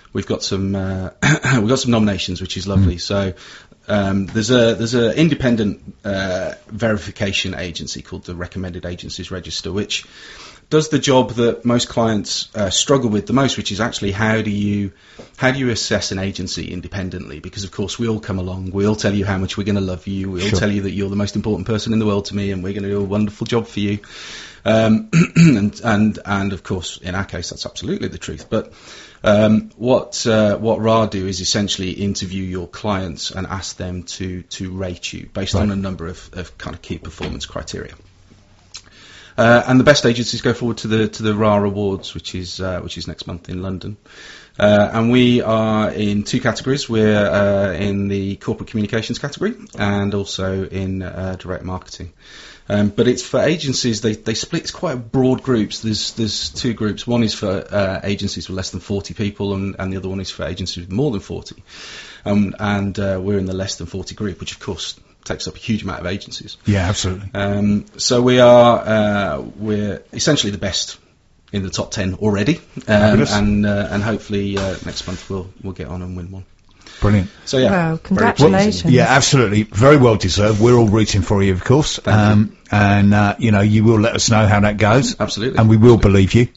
nominations, which is lovely. So there's a independent verification agency called the Recommended Agencies Register, which does the job that most clients struggle with the most, which is actually how do you assess an agency independently? Because of course we all come along, we all tell you how much we're going to love you, we all tell you that you're the most important person in the world to me, and we're going to do a wonderful job for you. And of course, in our case, that's absolutely the truth. But what RA do is essentially interview your clients and ask them to rate you based on a number of kind of key performance criteria. And the best agencies go forward to the RA Awards, which is next month in London. And we are in two categories. We're in the corporate communications category and also in direct marketing. But it's for agencies. They split. It's quite broad groups. There's two groups. One is for agencies with less than 40 people, and the other one is for agencies with more than 40. And we're in the less than 40 group, which of course takes up a huge amount of agencies. Yeah, absolutely. So we're essentially the best in the top 10 already, and hopefully next month we'll get on and win one. Brilliant. So yeah, wow, congratulations. Yeah, absolutely, very well deserved. We're all rooting for you, of course. Thank you. And you will let us know how that goes. Absolutely, and we will believe you.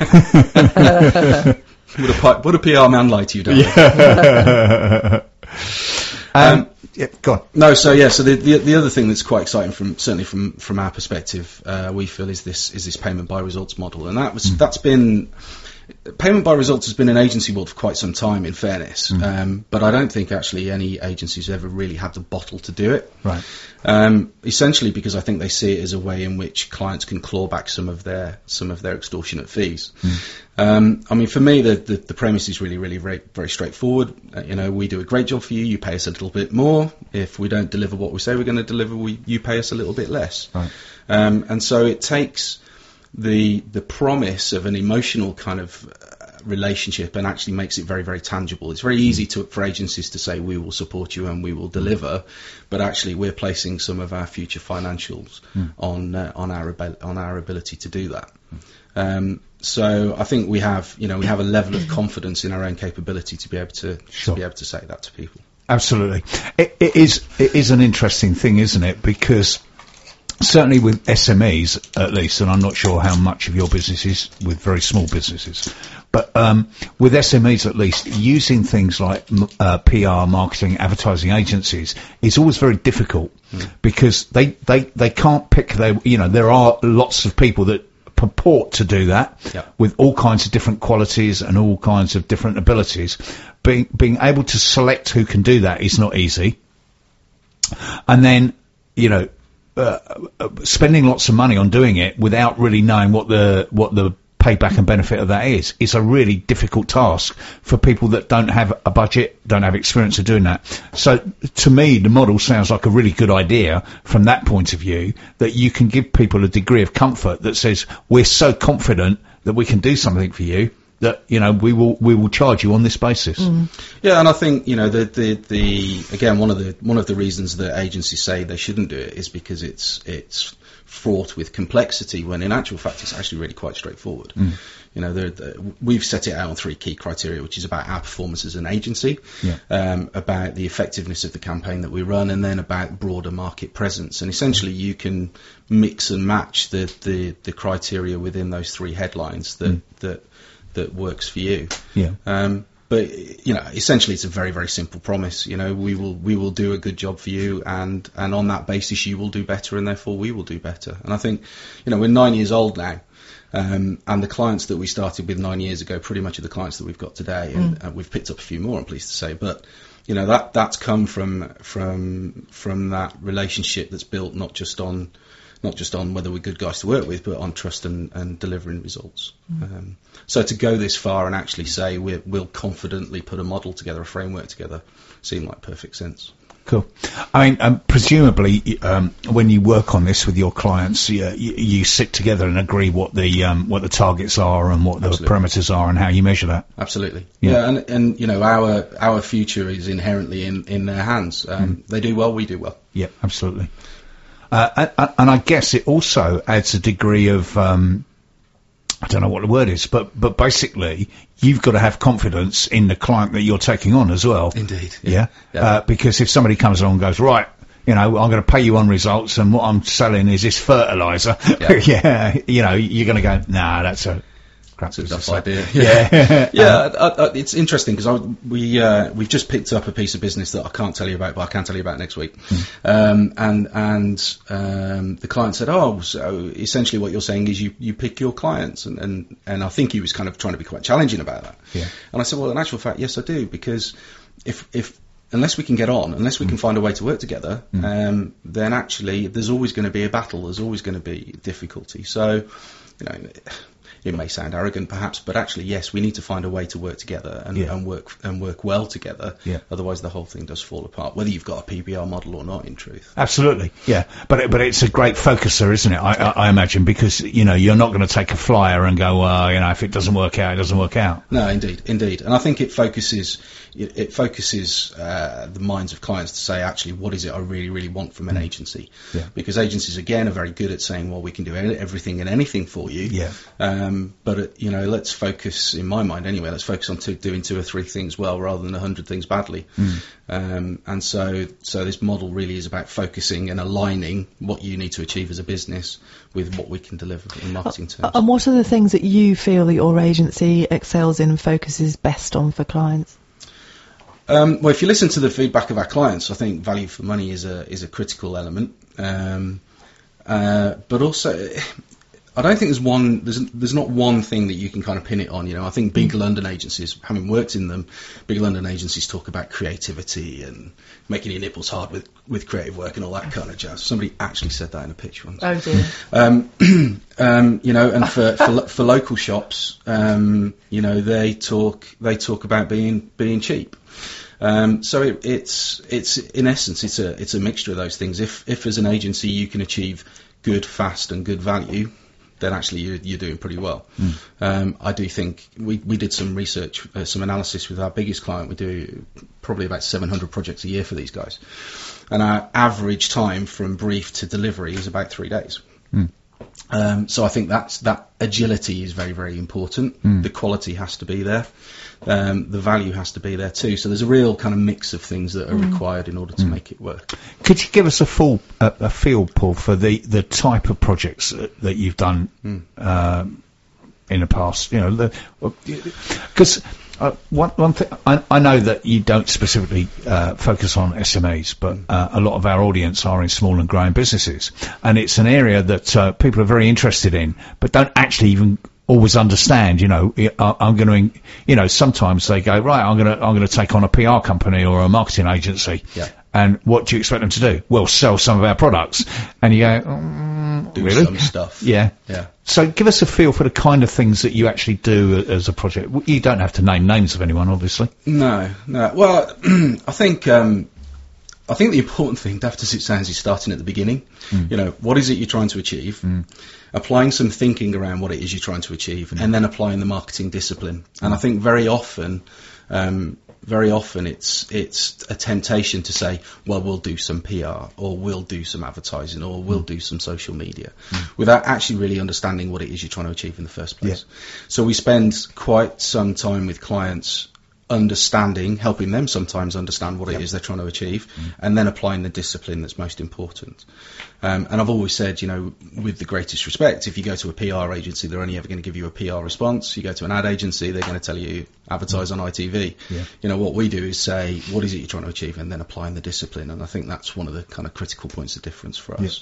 Would a PR man lie to you, don't Yeah, go on. No, so the other thing that's quite exciting from our perspective, we feel is this payment by results model, and that's been payment by results has been an agency world for quite some time, in fairness, but I don't think actually any agencies ever really had the bottle to do it. Right. Essentially because I think they see it as a way in which clients can claw back some of their extortionate fees. I mean, for me, the premise is really very, very straightforward. We do a great job for you. You pay us a little bit more. If we don't deliver what we say we're going to deliver, you pay us a little bit less. Right. And so it takes the promise of an emotional kind of relationship and actually makes it very, very tangible. It's very easy for agencies to say we will support you and we will deliver, but actually we're placing some of our future financials on our ability to do that. So I think we have a level of confidence in our own capability to be able to say that to people. Absolutely. It is an interesting thing, isn't it? Because certainly with SMEs, at least, and I'm not sure how much of your business is with very small businesses, but with SMEs at least, using things like PR, marketing, advertising agencies is always very difficult because they can't pick there are lots of people that purport to do that with all kinds of different qualities and all kinds of different abilities. Being able to select who can do that is not easy. And then, spending lots of money on doing it without really knowing what the payback and benefit of that is a really difficult task for people that don't have a budget, don't have experience of doing that. So to me, the model sounds like a really good idea from that point of view, that you can give people a degree of comfort that says, we're so confident that we can do something for you that, we will charge you on this basis. Yeah, and I think, again, one of the reasons that agencies say they shouldn't do it is because it's fraught with complexity, when in actual fact it's actually really quite straightforward. We've set it out on 3 key criteria, which is about our performance as an agency, about the effectiveness of the campaign that we run, and then about broader market presence. And essentially you can mix and match the criteria within those 3 headlines that works for you. But essentially it's a very, very simple promise. We will do a good job for you, and on that basis you will do better, and therefore we will do better. And I think we're 9 years old now, and the clients that we started with 9 years ago pretty much are the clients that we've got today, and we've picked up a few more, I'm pleased to say. But that's come from that relationship that's built not just on whether we're good guys to work with, but on trust and delivering results. So to go this far and actually say we'll confidently put a model together, a framework together, seemed like perfect sense. Cool. I mean, presumably, when you work on this with your clients, you sit together and agree what the targets are and what the parameters are and how you measure that. Absolutely. Yeah, and our future is inherently in their hands. They do well, we do well. Yeah, absolutely. And I guess it also adds a degree of, I don't know what the word is, but basically you've got to have confidence in the client that you're taking on as well. Indeed. Yeah. Because if somebody comes along and goes, right, I'm going to pay you on results, and what I'm selling is this fertilizer. You're going to go, nah, that's a tough idea. Yeah. It's interesting because we've just picked up a piece of business that I can't tell you about, but I can tell you about next week. And the client said, so essentially what you're saying is you pick your clients, and I think he was kind of trying to be quite challenging about that. Yeah. And I said, well, in actual fact, yes, I do, because if unless we can get on, unless we can find a way to work together, then actually there's always going to be a battle. There's always going to be difficulty. So, it may sound arrogant, perhaps, but actually, yes, we need to find a way to work together and work well together. Yeah. Otherwise, the whole thing does fall apart, whether you've got a PBR model or not. In truth, absolutely, yeah. But it's a great focuser, isn't it? I imagine, because you're not going to take a flyer and go, if it doesn't work out, it doesn't work out. No, indeed, and I think it focuses the minds of clients to say, actually, what is it I really, really want from an agency? Yeah. Because agencies, again, are very good at saying, well, we can do everything and anything for you. Yeah. But let's focus, in my mind anyway, let's focus on doing 2 or 3 things well rather than 100 things badly. And so this model really is about focusing and aligning what you need to achieve as a business with what we can deliver in marketing terms. And what are the things that you feel that your agency excels in and focuses best on for clients? Well, if you listen to the feedback of our clients, I think value for money is a critical element. But also, I don't think there's not one thing that you can kind of pin it on. I think big London agencies, having worked in them, big London agencies talk about creativity and making your nipples hard with creative work and all that kind of jazz. Somebody actually said that in a pitch once. Oh dear. And for local shops, they talk about being cheap. So it's in essence it's a mixture of those things. If as an agency you can achieve good, fast and good value, then actually you're doing pretty well. I do think we did some research, some analysis with our biggest client. We do probably about 700 projects a year for these guys, and our average time from brief to delivery is about 3 days. So I think that agility is very, very important. The quality has to be there. The value has to be there too. So there's a real kind of mix of things that are required in order to make it work. Could you give us a feel, Paul, for the type of projects that you've done in the past? You know, because one thing I know that you don't specifically focus on SMEs, but a lot of our audience are in small and growing businesses, and it's an area that people are very interested in, but don't actually even always understand. You know, I'm going to, you know, sometimes they go, right, I'm going to take on a PR company or a marketing agency. Yeah. And what do you expect them to do? Well, sell some of our products. And you go, Do really? some stuff. Yeah. Yeah. So give us a feel for the kind of things that you actually do as a project. You don't have to name names of anyone, obviously. No. Well, I think the important thing, daft as it sounds, is starting at the beginning. You know, what is it you're trying to achieve? Applying some thinking around what it is you're trying to achieve, and then applying the marketing discipline. And I think very often it's a temptation to say, well, we'll do some PR, or we'll do some advertising, or we'll do some social media, without actually really understanding what it is you're trying to achieve in the first place. Yeah. So we spend quite some time with clients helping them sometimes understand what it is they're trying to achieve, and then applying the discipline that's most important. And I've always said, you know, with the greatest respect, if you go to a PR agency, they're only ever going to give you a PR response. You go to an ad agency, they're going to tell you advertise on ITV. Yeah. You know, what we do is say, what is it you're trying to achieve, and then applying the discipline. And I think that's one of the kind of critical points of difference for us.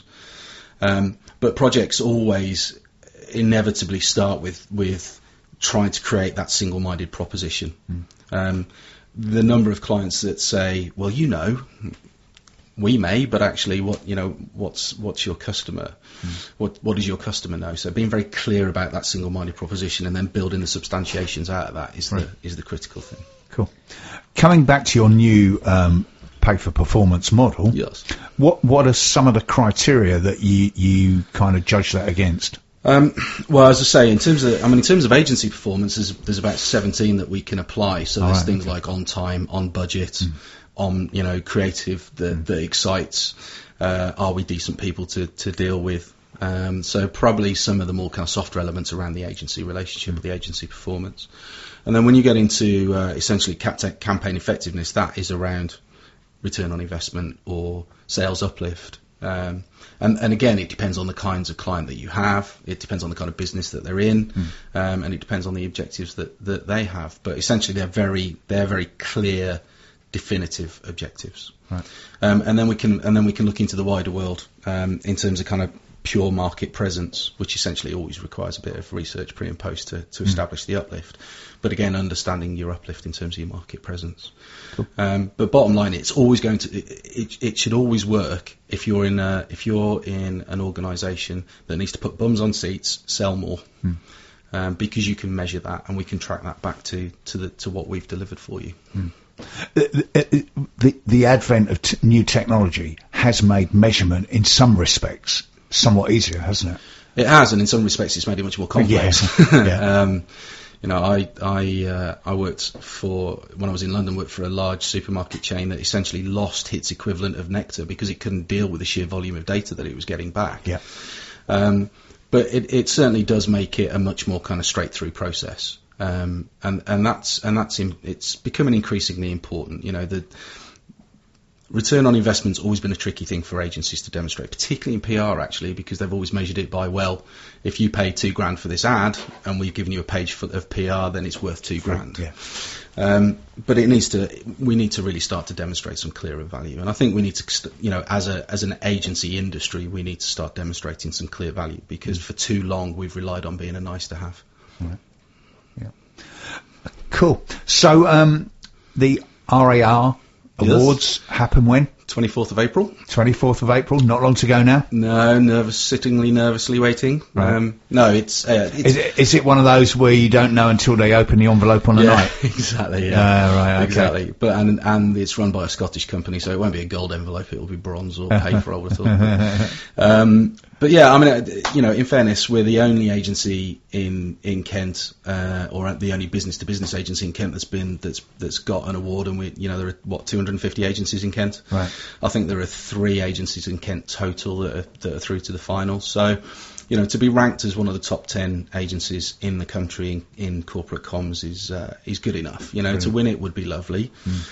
But projects always inevitably start with trying to create that single-minded proposition. The number of clients that say, well, you know, we may, but actually what's your customer? What does your customer know? So being very clear about that single-minded proposition, and then building the substantiations out of that is the critical thing. Cool. Coming back to your new pay-for-performance model, Yes. What are some of the criteria that you kind of judge that against? Well, as I say, in terms of agency performance, there's about 17 that we can apply. So there's things like on time, on budget, on, you know, creative that excites. Are we decent people to deal with? So probably some of the more kind of softer elements around the agency relationship, the agency performance. And then when you get into essentially campaign effectiveness, that is around return on investment or sales uplift. And again, it depends on the kinds of client that you have. It depends on the kind of business that they're in, and it depends on the objectives that they have. But essentially, they're very clear, definitive objectives. Right. And then we can look into the wider world in terms of kind of pure market presence, which essentially always requires a bit of research pre and post to establish the uplift. But again, understanding your uplift in terms of your market presence. Cool. But bottom line, it's always going to it should always work if you're in an organisation that needs to put bums on seats, sell more, because you can measure that, and we can track that back to what we've delivered for you. The advent of new technology has made measurement in some respects somewhat easier, hasn't it? It has, and in some respects, it's made it much more complex. Yes. Yeah. You know, I worked when I was in London, worked for a large supermarket chain that essentially lost its equivalent of Nectar because it couldn't deal with the sheer volume of data that it was getting back. Yeah. But it certainly does make it a much more kind of straight through process. And it's becoming increasingly important. You know, the return on investment's always been a tricky thing for agencies to demonstrate, particularly in PR actually, because they've always measured it by, well, if you pay $2,000 for this ad and we've given you a page of PR, then it's worth $2,000. Yeah. But we need to really start to demonstrate some clearer value, and I think we need to, you know, as an agency industry, we need to start demonstrating some clear value, because for too long we've relied on being a nice to have. Right. Yeah. Cool. So the RAR Awards happen when? 24th of April. 24th of April, not long to go now. No, nervously waiting. Right. No, it's Is it one of those where you don't know until they open the envelope on the night? Exactly. Yeah, right, okay. Exactly. But and it's run by a Scottish company, so it won't be a gold envelope. It will be bronze or paper, I would have thought. But yeah, I mean, in fairness, we're the only agency in Kent, or the only business-to-business agency in Kent that's got an award, and there are 250 agencies in Kent. Right. I think there are 3 agencies in Kent total that are through to the final. So, to be ranked as one of the top 10 agencies in the country in corporate comms is good enough. To win it would be lovely,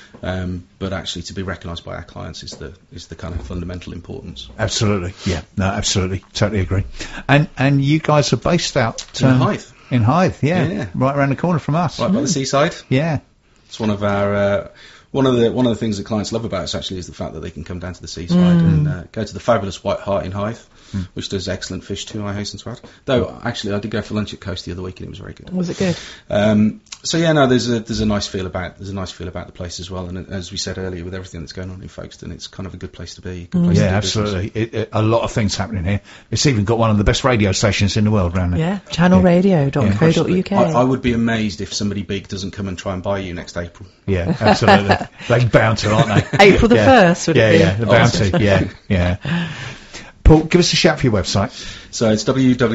but actually to be recognised by our clients is the kind of fundamental importance. Absolutely, yeah, no, absolutely, totally agree. And you guys are based out in Hythe. In Hythe, yeah, right around the corner from us, right by the seaside. Yeah, it's one of our. One of the things that clients love about us actually is the fact that they can come down to the seaside and go to the fabulous White Hart in Hythe, which does excellent fish too, I hasten to add. Though actually I did go for lunch at Coast the other week and it was very good. Was it good? So yeah, no, there's a nice feel about the place as well, and as we said earlier, with everything that's going on in Folkestone, it's kind of a good place to be. Yeah, absolutely. A lot of things happening here. It's even got one of the best radio stations in the world around there. Yeah, channelradio.co.uk. I would be amazed if somebody big doesn't come and try and buy you next April. Yeah, absolutely. They're bound to, aren't they? April the 1st, would it be? Yeah, they're bound to. Yeah. Paul, give us a shout for your website. So it's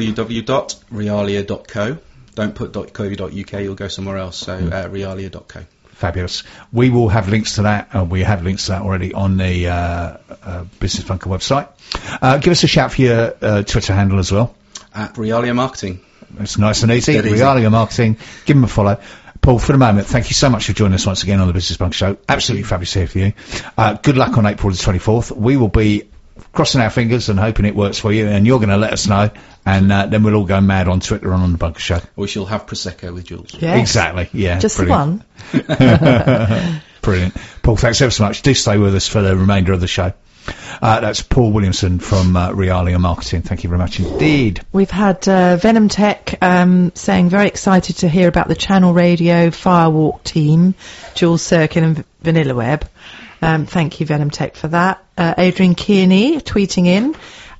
www.realia.co. Don't put .co.uk, you'll go somewhere else. So realia.co. Fabulous. We will have links to that. We have links to that already on the Business Bunker website. Give us a shout for your Twitter handle as well. At Realia Marketing. It's nice and easy. Realia Marketing. Give them a follow. Paul, for the moment, thank you so much for joining us once again on the Business Bunker Show. Absolutely fabulous to hear from you. Good luck on April the 24th. We will be crossing our fingers and hoping it works for you, and you're going to let us know, and then we'll all go mad on Twitter and on the Bunker Show. We shall have Prosecco with Jules. Yes. Exactly, yeah. Just brilliant. The one. Brilliant. Paul, thanks ever so much. Do stay with us for the remainder of the show. That's Paul Williamson from Realia Marketing. Thank you very much indeed. We've had Venom Tech saying very excited to hear about the Channel Radio Firewalk team, Jules Sirkin and Vanilla Web. Thank you, Venom Tech, for that. Adrian Kearney tweeting in.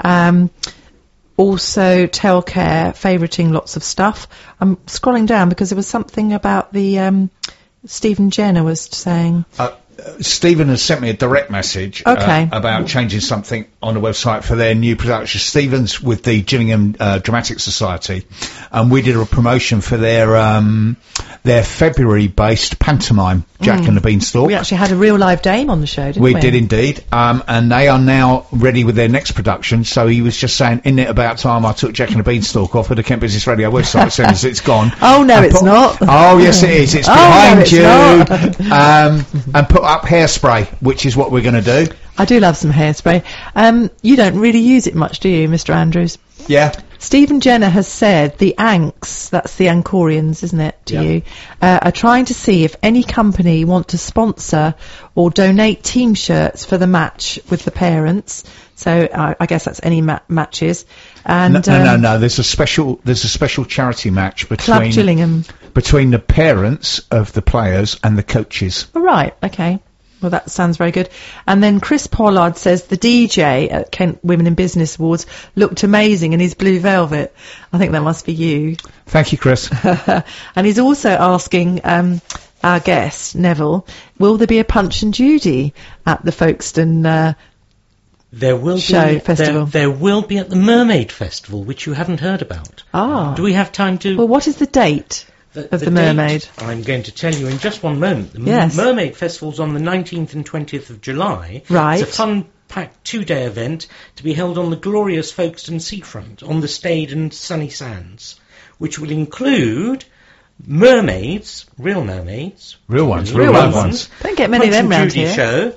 Also, Telcare favouriting lots of stuff. I'm scrolling down because there was something about the Stephen Jenner was saying. Stephen has sent me a direct message about changing something on the website for their new production. Stephen's with the Gillingham Dramatic Society, and we did a promotion for their February-based pantomime, Jack and the Beanstalk. We actually had a real live dame on the show, didn't we? We did indeed, and they are now ready with their next production. So he was just saying, isn't it about time I took Jack and the Beanstalk off of the Kent Business Radio website as soon as it's gone? Oh no, it's not. Oh yes, it is. It's behind you. And put up Hairspray, which is what we're going to do. I do love some Hairspray. You don't really use it much, do you, Mr. Andrews? Yeah. Stephen Jenner has said the Anks, that's the Ancorians, isn't it, to you, are trying to see if any company want to sponsor or donate team shirts for the match with the parents. So I guess that's any matches. And no. There's a special charity match Club Gillingham between the parents of the players and the coaches. Oh, right. Okay. Well, that sounds very good. And then Chris Pollard says the DJ at Kent Women in Business Awards looked amazing in his blue velvet. I think that must be you. Thank you, Chris. And he's also asking our guest, Neville, will there be a Punch and Judy at the Folkestone There will festival? There will be at the Mermaid Festival, which you haven't heard about. Ah. Do we have time to... Well, what is the date? Of the Mermaid. I'm going to tell you in just one moment. The Mermaid Festival's on the 19th and 20th of July. Right. It's a fun-packed 2-day event to be held on the glorious Folkestone seafront, on the Stade and Sunny Sands, which will include mermaids, real mermaids. Real ones. Don't get many of them round here. Show,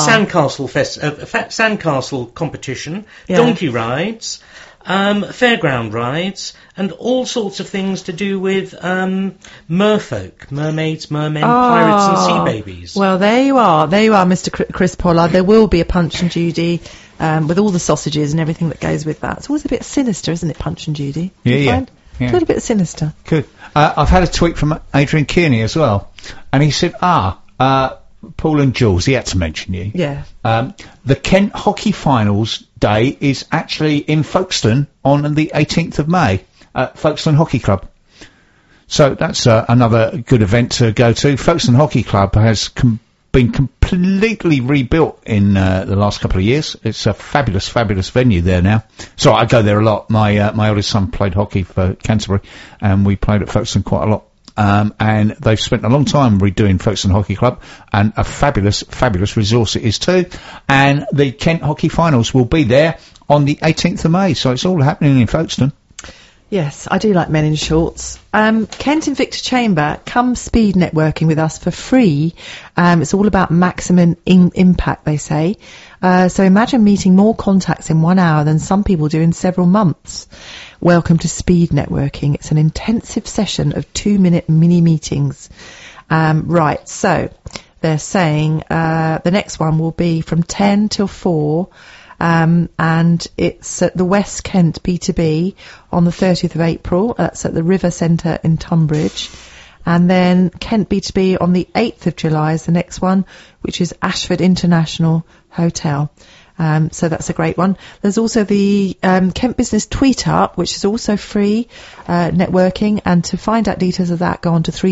sandcastle competition, donkey rides, fairground rides, and all sorts of things to do with merfolk, mermaids, mermen, pirates and sea babies. Well, there you are, Mr. Chris Pollard. There will be a Punch and Judy with all the sausages and everything that goes with that. It's always a bit sinister, isn't it, Punch and Judy? Yeah. A little bit sinister. Good. I've had a tweet from Adrian Kearney as well, and he said, Paul and Jules, he had to mention you. Yeah. The Kent Hockey Finals Day is actually in Folkestone on the 18th of May at Folkestone Hockey Club. So that's another good event to go to. Folkestone Hockey Club has been completely rebuilt in the last couple of years. It's a fabulous, fabulous venue there now. So I go there a lot. My oldest son played hockey for Canterbury, and we played at Folkestone quite a lot. And they've spent a long time redoing Folkestone Hockey Club, and a fabulous, fabulous resource it is too. And the Kent Hockey Finals will be there on the 18th of May, so it's all happening in Folkestone. Yes, I do like men in shorts. Kent Invicta Chamber, come speed networking with us for free. It's all about maximum impact, they say. So imagine meeting more contacts in 1 hour than some people do in several months. Welcome to speed networking. It's an intensive session of 2-minute mini meetings. Right, so they're saying the next one will be from 10 till 4. And it's at the West Kent B2B on the 30th of April. That's at the River Centre in Tunbridge. And then Kent B2B on the 8th of July is the next one, which is Ashford International Hotel. So that's a great one. There's also the Kent Business Tweet Up, which is also free networking. And to find out details of that, go on to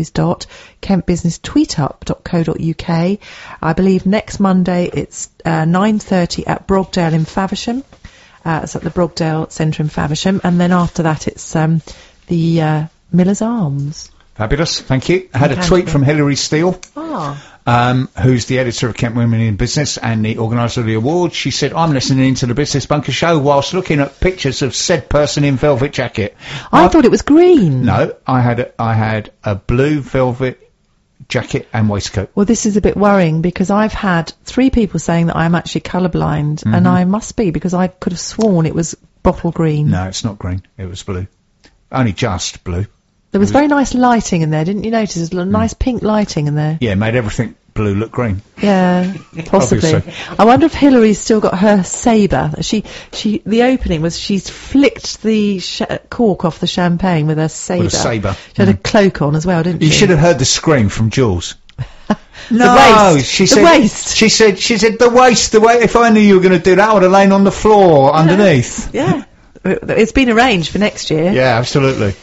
www.kentbusinesstweetup.co.uk. I believe next Monday it's 9:30 at Brogdale in Faversham. It's at the Brogdale Centre in Faversham. And then after that it's the Miller's Arms. Fabulous, thank you. I had a tweet from Hilary Steele. Who's the editor of Kent Women in Business and the organiser of the award. She said, I'm listening to the Business Bunker show whilst looking at pictures of said person in velvet jacket. I thought it was green. No, I had a blue velvet jacket and waistcoat. Well, this is a bit worrying because I've had 3 people saying that I'm actually colourblind, and I must be because I could have sworn it was bottle green. No, it's not green. It was blue. Only just blue. There was very nice lighting in there, didn't you notice? There's nice pink lighting in there. Yeah, made everything blue look green. Yeah, possibly. Obviously. I wonder if Hillary's still got her sabre. The opening was she's flicked the cork off the champagne with her sabre. With a sabre. She had a cloak on as well, didn't she? You should have heard the scream from Jules. No, she the said, waist. She said, the waist, if I knew you were going to do that, I would have lain on the floor underneath. Yeah. It's been arranged for next year. Yeah, absolutely.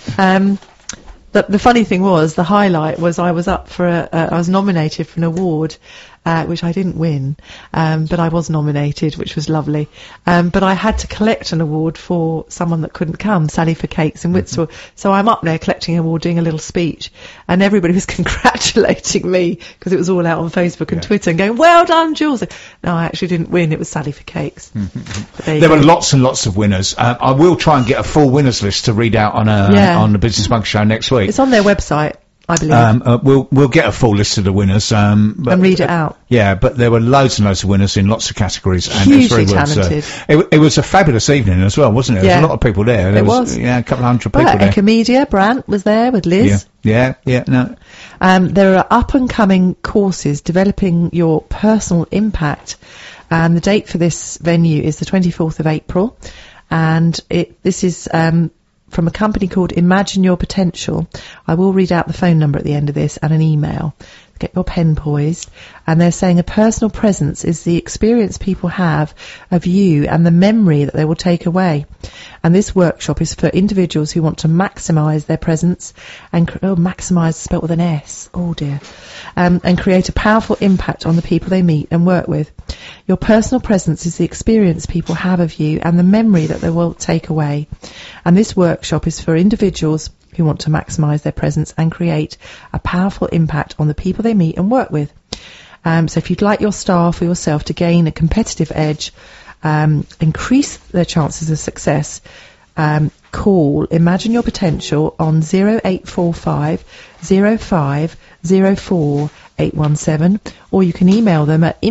The funny thing was, the highlight was I was up for I was nominated for an award, which I didn't win, but I was nominated, which was lovely. But I had to collect an award for someone that couldn't come, Sally for Cakes in Whitstable. So I'm up there collecting an award, doing a little speech, and everybody was congratulating me because it was all out on Facebook and Twitter and going, well done, Jules. No, I actually didn't win. It was Sally for Cakes. There were lots and lots of winners. I will try and get a full winners list to read out on the Business Bunker show next week. It's on their website, I believe. We'll get a full list of the winners. And read it out. Yeah, but there were loads and loads of winners in lots of categories. And hugely it was talented. It was a fabulous evening as well, wasn't it? There was a lot of people there. There was. Yeah, a couple of hundred people there. Ecomedia, Brant was there with Liz. Yeah, no. There are up-and-coming courses developing your personal impact. And the date for this venue is the 24th of April. And this is from a company called Imagine Your Potential. I will read out the phone number at the end of this and an email. Get your pen poised. And they're saying a personal presence is the experience people have of you and the memory that they will take away. And this workshop is for individuals who want to maximise their presence and maximise spelt with an S. Oh dear. And create a powerful impact on the people they meet and work with. Your personal presence is the experience people have of you and the memory that they will take away. And this workshop is for individuals who want to maximise their presence and create a powerful impact on the people they meet and work with. So if you'd like your staff or yourself to gain a competitive edge, increase their chances of success, call Imagine Your Potential on 0845 05 04 817, or you can email them at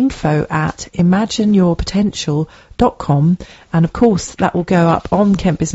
info@imagineyourpotential.com, and of course that will go up on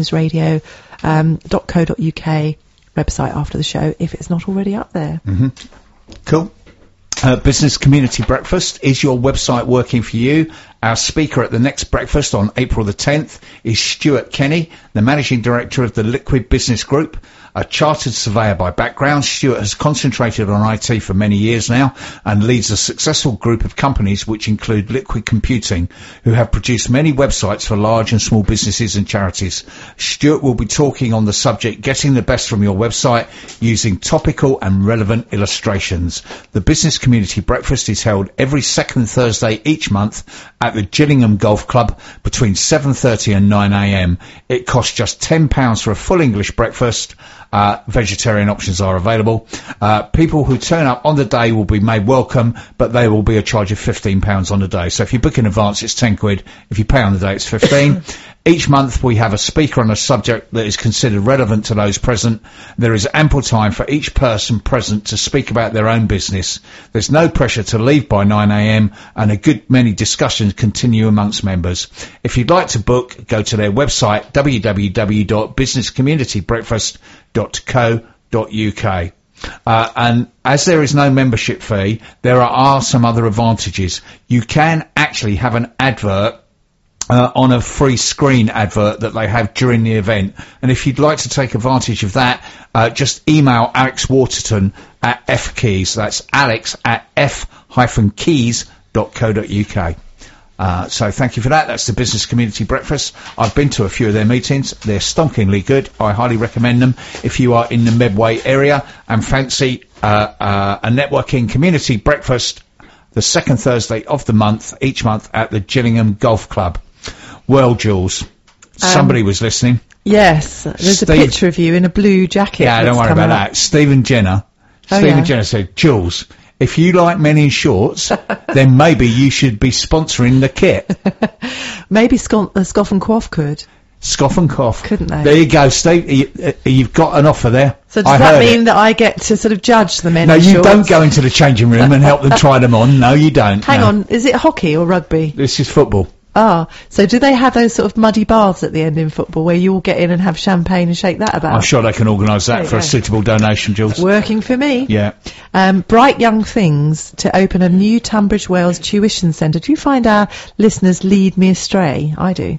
kentbusinessradio.co.uk website after the show if it's not already up there. Cool. Business Community Breakfast. Is your website working for you? Our speaker at the next breakfast on April the 10th is Stuart Kenny, the Managing Director of the Liquid Business Group. A chartered surveyor by background, Stuart has concentrated on IT for many years now and leads a successful group of companies which include Liquid Computing, who have produced many websites for large and small businesses and charities. Stuart will be talking on the subject getting the best from your website using topical and relevant illustrations. The Business Community Breakfast is held every second Thursday each month at the Gillingham Golf Club between 7:30 and 9 a.m. It costs just £10 for a full English breakfast. Vegetarian options are available. People who turn up on the day will be made welcome, but there will be a charge of £15 on the day. So if you book in advance, it's £10. If you pay on the day, it's 15. Each month we have a speaker on a subject that is considered relevant to those present. There is ample time for each person present to speak about their own business. There's no pressure to leave by 9 a.m. and a good many discussions continue amongst members. If you'd like to book, go to their website www.businesscommunityBreakfast.co.uk. And as there is no membership fee, there are some other advantages. You can actually have an advert on a free screen advert that they have during the event. And if you'd like to take advantage of that, just email Alex Waterton at fkeys. That's alex at f-keys.co.uk. So thank you for that. That's the Business Community Breakfast. I've been to a few of their meetings. They're stonkingly good. I highly recommend them. If you are in the Medway area and fancy a networking community breakfast, the second Thursday of the month, each month at the Gillingham Golf Club. Well, Jules, somebody was listening. Yes, there's a picture of you in a blue jacket. Yeah, don't worry about that. Stephen Jenner said, Jules, if you like men in shorts, then maybe you should be sponsoring the kit. Maybe Scoff and Quaff could. Scoff and Cough. Couldn't they? There you go, Steve. You've got an offer there. So does that mean that I get to sort of judge the men in shorts? No, you don't go into the changing room and help them try them on. No, you don't. Hang on, is it hockey or rugby? This is football. Ah, so do they have those sort of muddy baths at the end in football where you all get in and have champagne and shake that about? I'm sure they can organise that for a suitable donation, Jules. Working for me. Yeah. Bright Young Things to open a new Tunbridge Wells tuition centre. Do you find our listeners lead me astray? I do.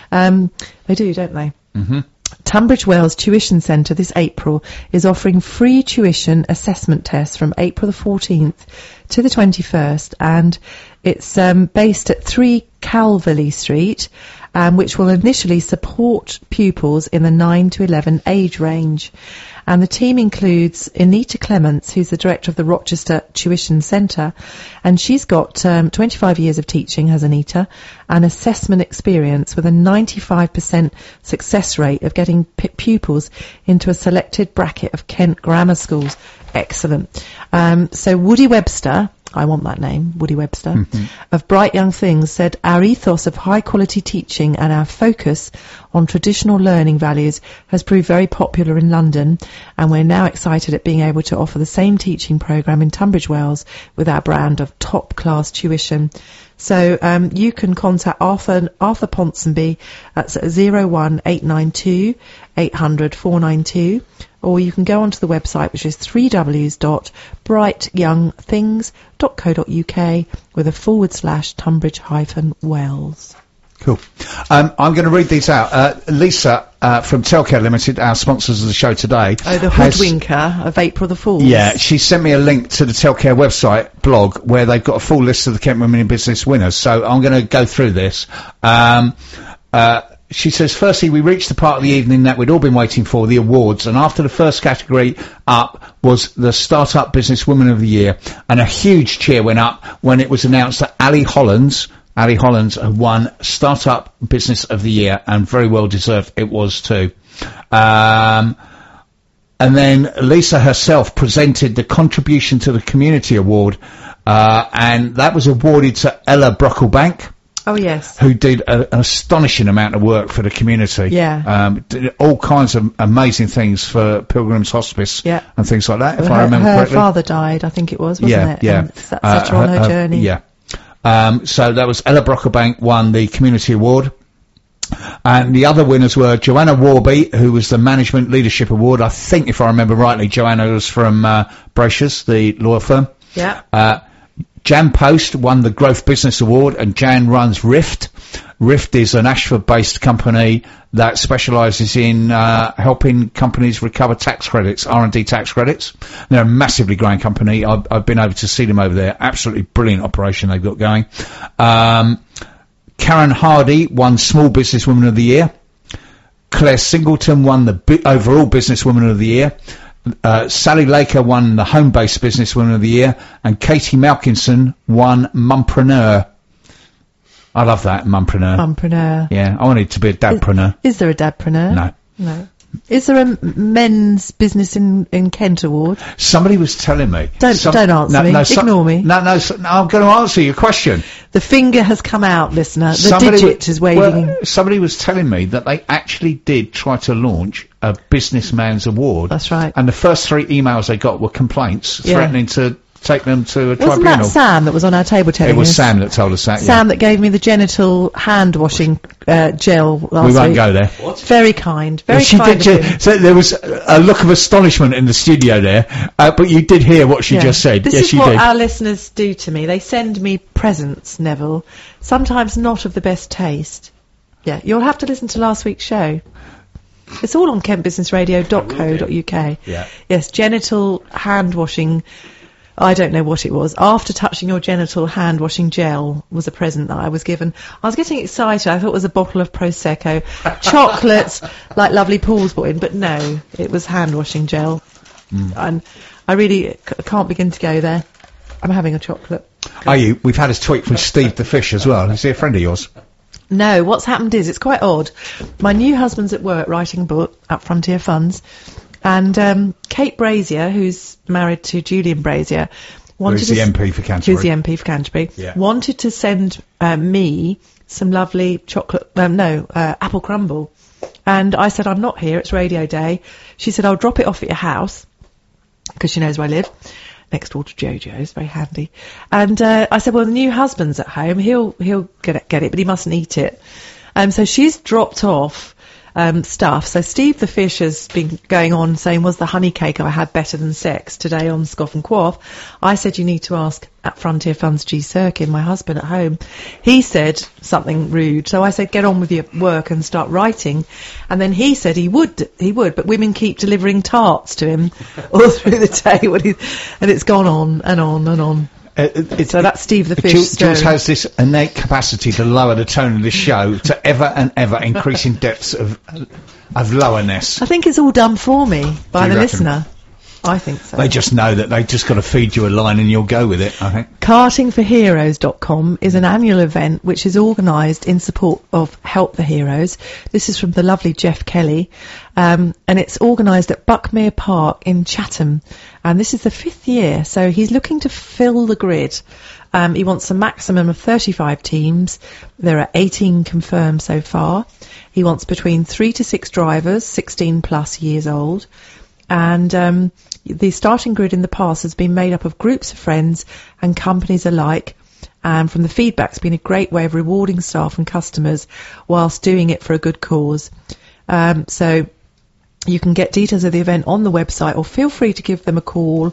They do, don't they? Mm-hmm. Tunbridge Wells Tuition Centre this April is offering free tuition assessment tests from April the 14th to the 21st, and it's based at 3 Calverley Street, which will initially support pupils in the 9 to 11 age range. And the team includes Anita Clements, who's the director of the Rochester Tuition Centre, and she's got 25 years of teaching, has Anita, and assessment experience with a 95% success rate of getting pupils into a selected bracket of Kent grammar schools. Excellent. So Woody Webster, I want that name, Woody Webster, of Bright Young Things said, our ethos of high quality teaching and our focus on traditional learning values has proved very popular in London, and we're now excited at being able to offer the same teaching programme in Tunbridge Wells with our brand of top class tuition. So you can contact Arthur Ponsonby at 01892 800 492, or you can go onto the website, which is www.brightyoungthings.co.uk with a /Tunbridge-Wells. Cool. I'm going to read these out. Lisa from Telcare Limited, our sponsors of the show today. Oh, the hoodwinker of April the Fool's. Yeah, she sent me a link to the Telcare website blog where they've got a full list of the Kent Women in Business winners. So I'm going to go through this. She says, firstly, we reached the part of the evening that we'd all been waiting for, the awards, and after the first category up was the Startup Business Woman of the Year, and a huge cheer went up when it was announced that Ali Hollands had won Startup Business of the Year, and very well deserved it was too. And then Lisa herself presented the Contribution to the Community Award, and that was awarded to Ella Brocklebank. Oh, yes. Who did an astonishing amount of work for the community. Yeah. Did all kinds of amazing things for Pilgrim's Hospice and things like that, if I remember correctly. Her father died, I think it was, wasn't it? Yeah, and set her on her journey. Yeah. So that was Ella Brocklebank won the Community Award. And the other winners were Joanna Warby, who was the Management Leadership Award. I think, if I remember rightly, Joanna was from Bracers, the law firm. Yeah. Jan Post won the Growth Business Award, and Jan runs Rift. Rift is an Ashford-based company that specialises in helping companies recover tax credits, R&D tax credits. They're a massively growing company. I've been over to see them over there. Absolutely brilliant operation they've got going. Karen Hardy won Small Businesswoman of the Year. Claire Singleton won the overall Businesswoman of the Year. Sally Laker won the Home-Based Businesswoman of the Year, and Katie Malkinson won Mumpreneur. I love that, Mumpreneur. Mumpreneur. Yeah, I wanted to be a dadpreneur. Is there a dadpreneur? No. Is there a men's business in Kent award? Somebody was telling me. Don't answer me. Ignore me. No, I'm going to answer your question. The finger has come out, listener. Digit is waving. Well, somebody was telling me that they actually did try to launch a businessman's award. That's right. And the first 3 emails they got were complaints threatening to take them to a tribunal. Wasn't that Sam that was on our table telling us? It was Sam that told us that, Sam that gave me the genital hand washing gel last week. We won't go there. What? Very kind. Very she kind did of him. So there was a look of astonishment in the studio there, but you did hear what she just said. This yes, is you what did. our listeners do to me. They send me presents, Neville, sometimes not of the best taste. Yeah, you'll have to listen to last week's show. It's all on kentbusinessradio.co.uk. Yeah. Yes, genital hand washing. I don't know what it was. After touching your genital hand washing gel was a present that I was given. I was getting excited. I thought it was a bottle of Prosecco, chocolates like lovely Paul's brought in, but no, it was hand washing gel. And I really can't begin to go there. I'm having a chocolate. Are you? We've had a tweet from Steve the Fish as well. Is he a friend of yours? No, what's happened is, it's quite odd. My new husband's at work writing a book at Frontier Funds, and Kate Brazier, who's married to Julian Brazier, who's the MP for Canterbury. Yeah. Wanted to send me some lovely chocolate, apple crumble. And I said, I'm not here, it's radio day. She said, I'll drop it off at your house, because she knows where I live. Next door to Jojo's, very handy. And I said, well, the new husband's at home, he'll get it, but he mustn't eat it. So she's dropped off stuff. So Steve the Fish has been going on saying, was the honey cake I had better than sex today on Scoff and Quaff? I said, you need to ask at Frontier Funds G. Sirkin, my husband at home. He said something rude. So I said, get on with your work and start writing. And then he said he would, but women keep delivering tarts to him all through the day. And it's gone on and on and on. So that's Steve the Fish. Jules has this innate capacity to lower the tone of this show to ever and ever increasing depths of lowerness. I think it's all done for me by the reckon? listener. I think so. They just know that they've just got to feed you a line and you'll go with it, I think. Kartingforheroes.com is an annual event which is organised in support of Help the Heroes. This is from the lovely Jeff Kelly, and it's organised at Buckmere Park in Chatham, and this is the 5th year, so he's looking to fill the grid. He wants a maximum of 35 teams. There are 18 confirmed so far. He wants between 3 to 6 drivers, 16 plus years old. And the starting grid in the past has been made up of groups of friends and companies alike. And from the feedback, it's been a great way of rewarding staff and customers whilst doing it for a good cause. So you can get details of the event on the website, or feel free to give them a call,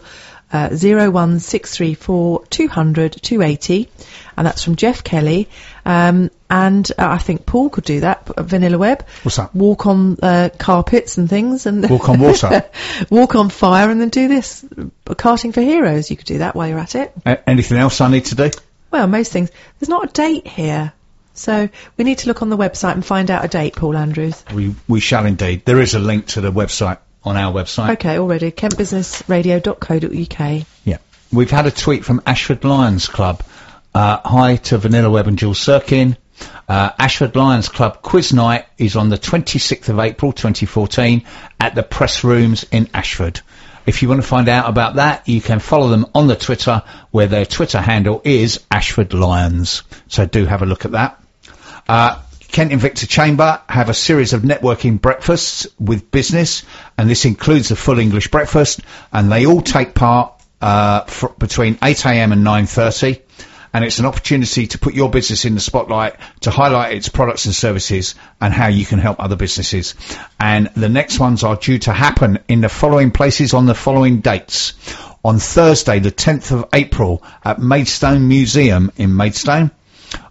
01634 200 280, and that's from Jeff Kelly. And I think Paul could do that, Vanilla Web. What's that? Walk on carpets and things, and walk on water. Walk on fire, and then do this. Karting for Heroes, you could do that while you're at it. Anything else I need to do? Well, most things. There's not a date here, so we need to look on the website and find out a date, Paul Andrews. We shall indeed. There is a link to the website on our website. Okay, already. kentbusinessradio.co.uk. Yeah. We've had a tweet from Ashford Lions Club. Hi to Vanilla Web and Jules Sirkin. Ashford Lions Club quiz night is on the 26th of April 2014 at the Press Rooms in Ashford. If you want to find out about that, you can follow them on the Twitter, where their Twitter handle is Ashford Lions. So do have a look at that. Kent Invicta Chamber have a series of networking breakfasts with business, and this includes the full English breakfast, and they all take part between 8 a.m. and 9:30. And it's an opportunity to put your business in the spotlight, to highlight its products and services and how you can help other businesses. And the next ones are due to happen in the following places on the following dates. On Thursday, the 10th of April at Maidstone Museum in Maidstone.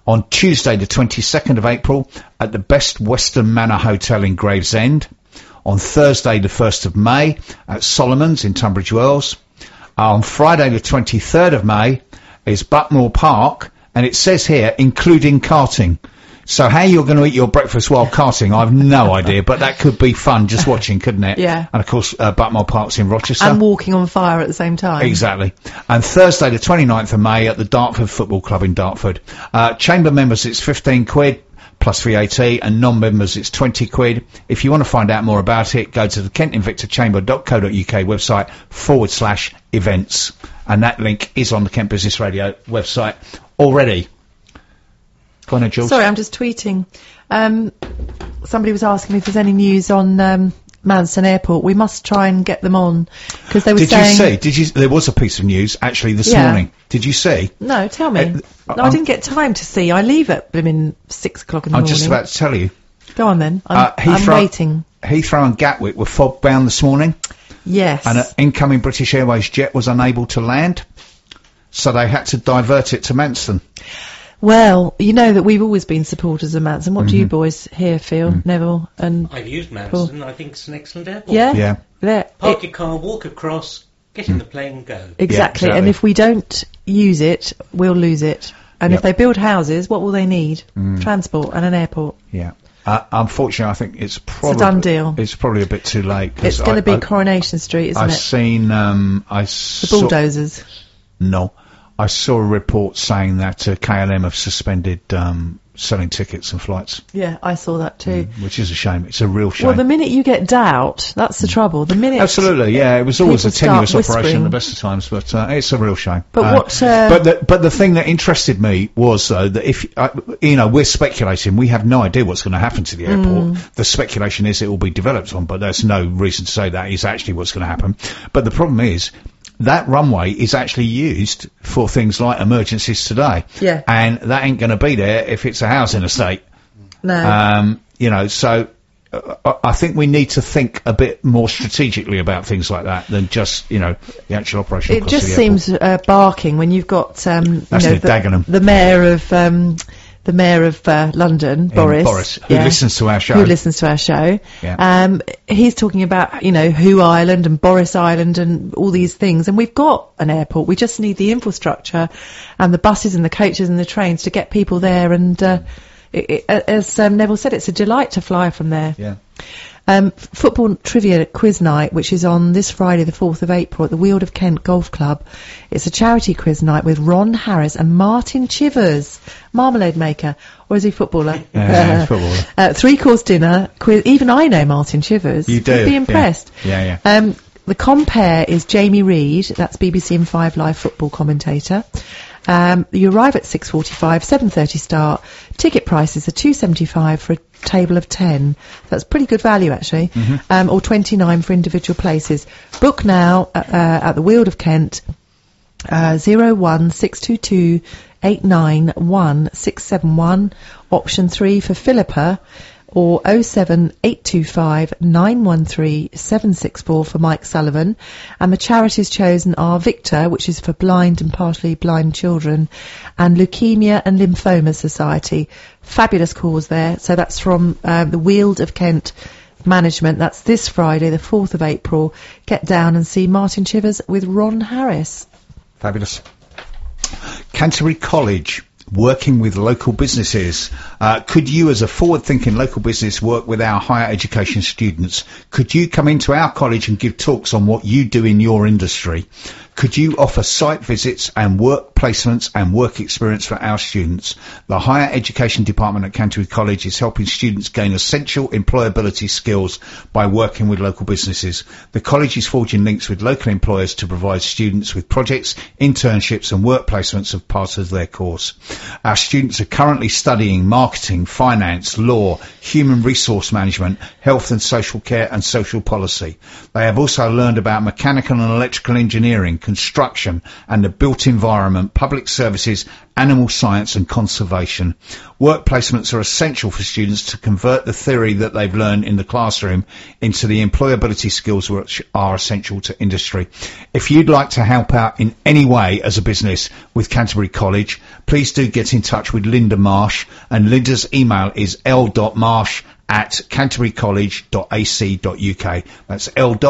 On Tuesday the 22nd of April at the Best Western Manor Hotel in Gravesend. On Thursday the 1st of May at Solomon's in Tunbridge Wells. On Friday the 23rd of May is Buckmore Park, and it says here, including karting. So how you're going to eat your breakfast while karting, I've no idea, but that could be fun just watching, couldn't it? Yeah. And of course, Buckmore Park's in Rochester. And walking on fire at the same time. Exactly. And Thursday the 29th of May at the Dartford Football Club in Dartford. Chamber members, it's 15 quid. Plus VAT, and non-members it's 20 quid. If you want to find out more about it, go to the kentinvictorchamber.co.uk website /events, and that link is on the Kent Business Radio website already. Go on, Jules. Sorry, I'm just tweeting. Somebody was asking me if there's any news on Manston Airport. We must try and get them on, because they were saying... Did you see? There was a piece of news actually this morning. Did you see? No, tell me. No, I didn't get time to see. I leave at 6 o'clock in the morning. I'm just about to tell you. Go on then. I'm waiting. Heathrow and Gatwick were fog bound this morning. Yes. And an incoming British Airways jet was unable to land, so they had to divert it to Manston. Well, you know that we've always been supporters of Manston. What do you boys here feel, Neville? And I've used Manston. I think it's an excellent airport. Yeah? Yeah. Park your car, walk across, get in the plane, go. Exactly. And if we don't use it, we'll lose it. And if they build houses, what will they need? Transport and an airport. Yeah. Unfortunately, I think it's probably... It's a done deal. It's probably a bit too late. It's going to be Coronation Street, isn't it? I've seen... the bulldozers. No. I saw a report saying that KLM have suspended selling tickets and flights. Yeah, I saw that too. Which is a shame. It's a real shame. Well, the minute you get doubt, that's the trouble. The minute... Absolutely, yeah. It was always a tenuous operation at the best of times, but it's a real shame. But But the thing that interested me was, though, that if, we're speculating. We have no idea what's going to happen to the airport. The speculation is it will be developed on, but there's no reason to say that is actually what's going to happen. But the problem is, that runway is actually used for things like emergencies today. Yeah. And that ain't going to be there if it's a housing estate. No. So I think we need to think a bit more strategically about things like that than just, the actual operational cost of the airport. It just seems barking when you've got, Dagenham. The Mayor of London, Boris, who listens to our show. Yeah. He's talking about, Who Island and Boris Island and all these things. And we've got an airport. We just need the infrastructure and the buses and the coaches and the trains to get people there. And as Neville said, it's a delight to fly from there. Yeah. Football trivia quiz night, which is on this Friday, the 4th of April, at the Weald of Kent Golf Club. It's a charity quiz night with Ron Harris and Martin Chivers, marmalade maker, or is he footballer? Yeah, footballer. 3-course dinner quiz. Even I know Martin Chivers. You do? You'd be impressed. Yeah. The compare is Jamie Reid, that's BBC and 5 Live football commentator. You arrive at 6:45, 7:30 start. Ticket prices are £2.75 for a table of 10. That's pretty good value, actually. Or £29 for individual places. Book now at the Weald of Kent, 01622 891 option 3 for Philippa, or 07825 913 764 for Mike Sullivan. And the charities chosen are Victor, which is for blind and partially blind children, and Leukemia and Lymphoma Society. Fabulous cause there. So that's from the Weald of Kent Management. That's this Friday, the 4th of April. Get down and see Martin Chivers with Ron Harris. Fabulous. Canterbury College, working with local businesses. Could you, as a forward-thinking local business, work with our higher education students? Could you come into our college and give talks on what you do in your industry? Could you offer site visits and work placements and work experience for our students? The Higher Education Department at Canterbury College is helping students gain essential employability skills by working with local businesses. The college is forging links with local employers to provide students with projects, internships and work placements as part of their course. Our students are currently studying marketing, finance, law, human resource management, health and social care and social policy. They have also learned about mechanical and electrical engineering, construction and the built environment, public services, animal science and conservation. Work placements are essential for students to convert the theory that they've learned in the classroom into the employability skills which are essential to industry. If you'd like to help out in any way as a business with Canterbury College, please do get in touch with Linda Marsh, and Linda's email is l.marsh@canterburycollege.ac.uk. That's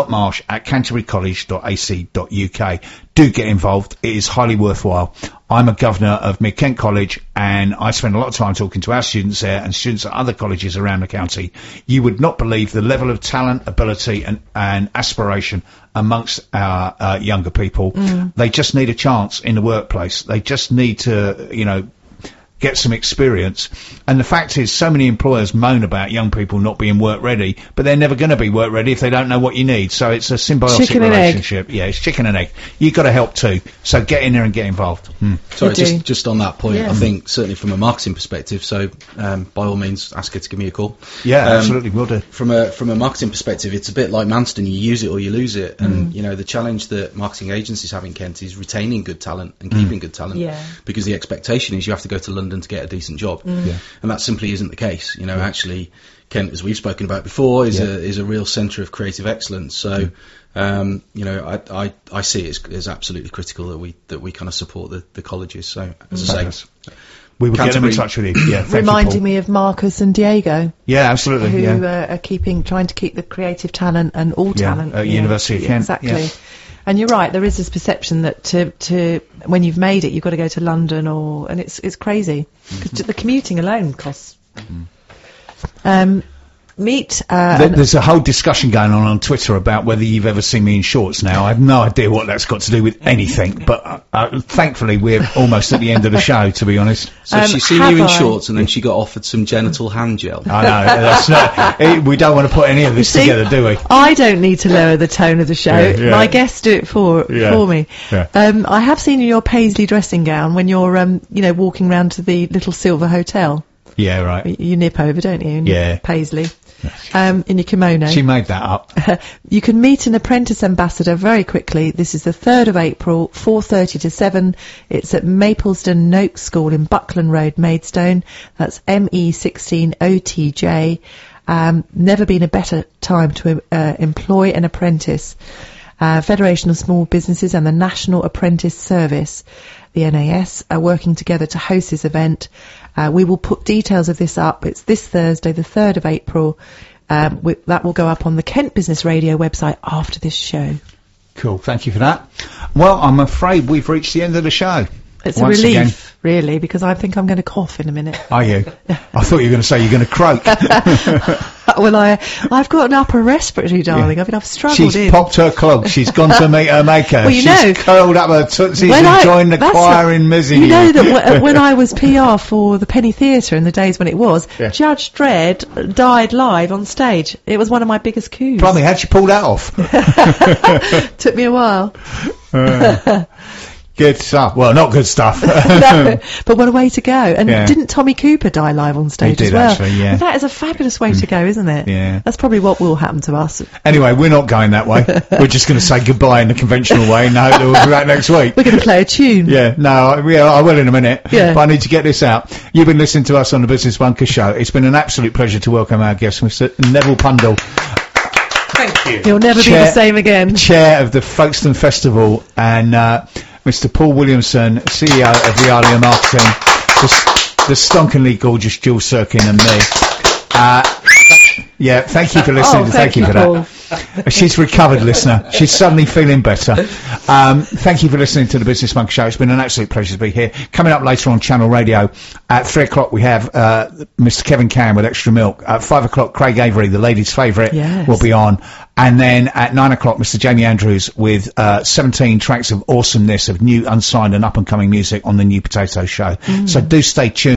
l.marsh@canterburycollege.ac.uk. Do get involved. It is highly worthwhile. I'm a governor of Mid Kent College, and I spend a lot of time talking to our students there and students at other colleges around the county. You would not believe the level of talent, ability and aspiration amongst our younger people. They just need a chance in the workplace. They just need to, get some experience. And the fact is, so many employers moan about young people not being work ready, but they're never going to be work ready if they don't know what you need. So it's a symbiotic relationship. Yeah, it's chicken and egg. You've got to help too. So get in there and get involved. Sorry, just on that point, I think certainly from a marketing perspective, so by all means ask her to give me a call. Yeah, absolutely, will do. From a marketing perspective, it's a bit like Manston, you use it or you lose it. And, the challenge that marketing agencies have in Kent is retaining good talent and keeping good talent. Because the expectation is you have to go to London to get a decent job. And that simply isn't the case. Actually, Kent, as we've spoken about before, is a real centre of creative excellence. So, I see it as absolutely critical that we kind of support the colleges. So, as I say, we will get them in touch with you. Yeah, reminding me of Marcus and Diego. Yeah, absolutely. Who are trying to keep the creative talent and all talent at University of Kent. Exactly. Yeah. And you're right. There is this perception that to when you've made it, you've got to go to London, and it's crazy because the commuting alone costs. There's a whole discussion going on Twitter about whether you've ever seen me in shorts now. I have no idea what that's got to do with anything, but thankfully we're almost at the end of the show, to be honest. So she's seen you in shorts and then she got offered some genital hand gel. I know, that's not, we don't want to put any of this together, do we? I don't need to lower the tone of the show. Yeah. My guests do it for me. Yeah. I have seen you in your paisley dressing gown when you're walking round to the little silver hotel. Yeah, right. You nip over, don't you? Yeah. Paisley. In your kimono. She made that up. You can meet an apprentice ambassador very quickly. This is the 3rd of April, 4:30 to 7. It's at Maplesden Noakes School in Buckland Road, Maidstone. That's ME16OTJ. Never been a better time to employ an apprentice. Federation of Small Businesses and the National Apprentice Service, the NAS, are working together to host this event. We will put details of this up. It's this Thursday, the 3rd of April. That will go up on the Kent Business Radio website after this show. Cool. Thank you for that. Well, I'm afraid we've reached the end of the show. It's a relief, really, because I think I'm going to cough in a minute. Are you? I thought you were going to say you're going to croak. Well, I've got an upper respiratory, darling. Yeah. I've struggled She's popped her clog. She's gone to meet her maker. Well, She's curled up her tootsies and joined the choir in Mizzy. You know that when I was PR for the Penny Theatre in the days when it was, Judge Dredd died live on stage. It was one of my biggest coups. Blimey, how'd you pull that off? Took me a while. Good stuff. Well, not good stuff. No, but what a way to go. And didn't Tommy Cooper die live on stage as well? Actually, yeah. That is a fabulous way to go, isn't it? Yeah. That's probably what will happen to us. Anyway, we're not going that way. We're just going to say goodbye in the conventional way and hope that we'll be back next week. We're going to play a tune. Yeah, no, I will in a minute. Yeah. But I need to get this out. You've been listening to us on the Business Bunker Show. It's been an absolute pleasure to welcome our guest, Mr. Neville Pundle. Thank you. You'll never be the same again. Chair of the Folkestone Festival, and Mr. Paul Williamson, CEO of Realia Marketing, the stonkingly gorgeous Jules Sirkin and me. Thank you for listening. Thank you for that. She's recovered, listener. She's suddenly feeling better. Thank you for listening to the Business Bunker Show. It's been an absolute pleasure to be here. Coming up later on Channel Radio, at 3 o'clock we have Mr. Kevin Can with Extra Milk. At 5 o'clock, Craig Avery, the ladies' favourite, will be on. And then at 9 o'clock, Mr. Jamie Andrews with 17 tracks of awesomeness of new, unsigned and up-and-coming music on the New Potato Show. So do stay tuned.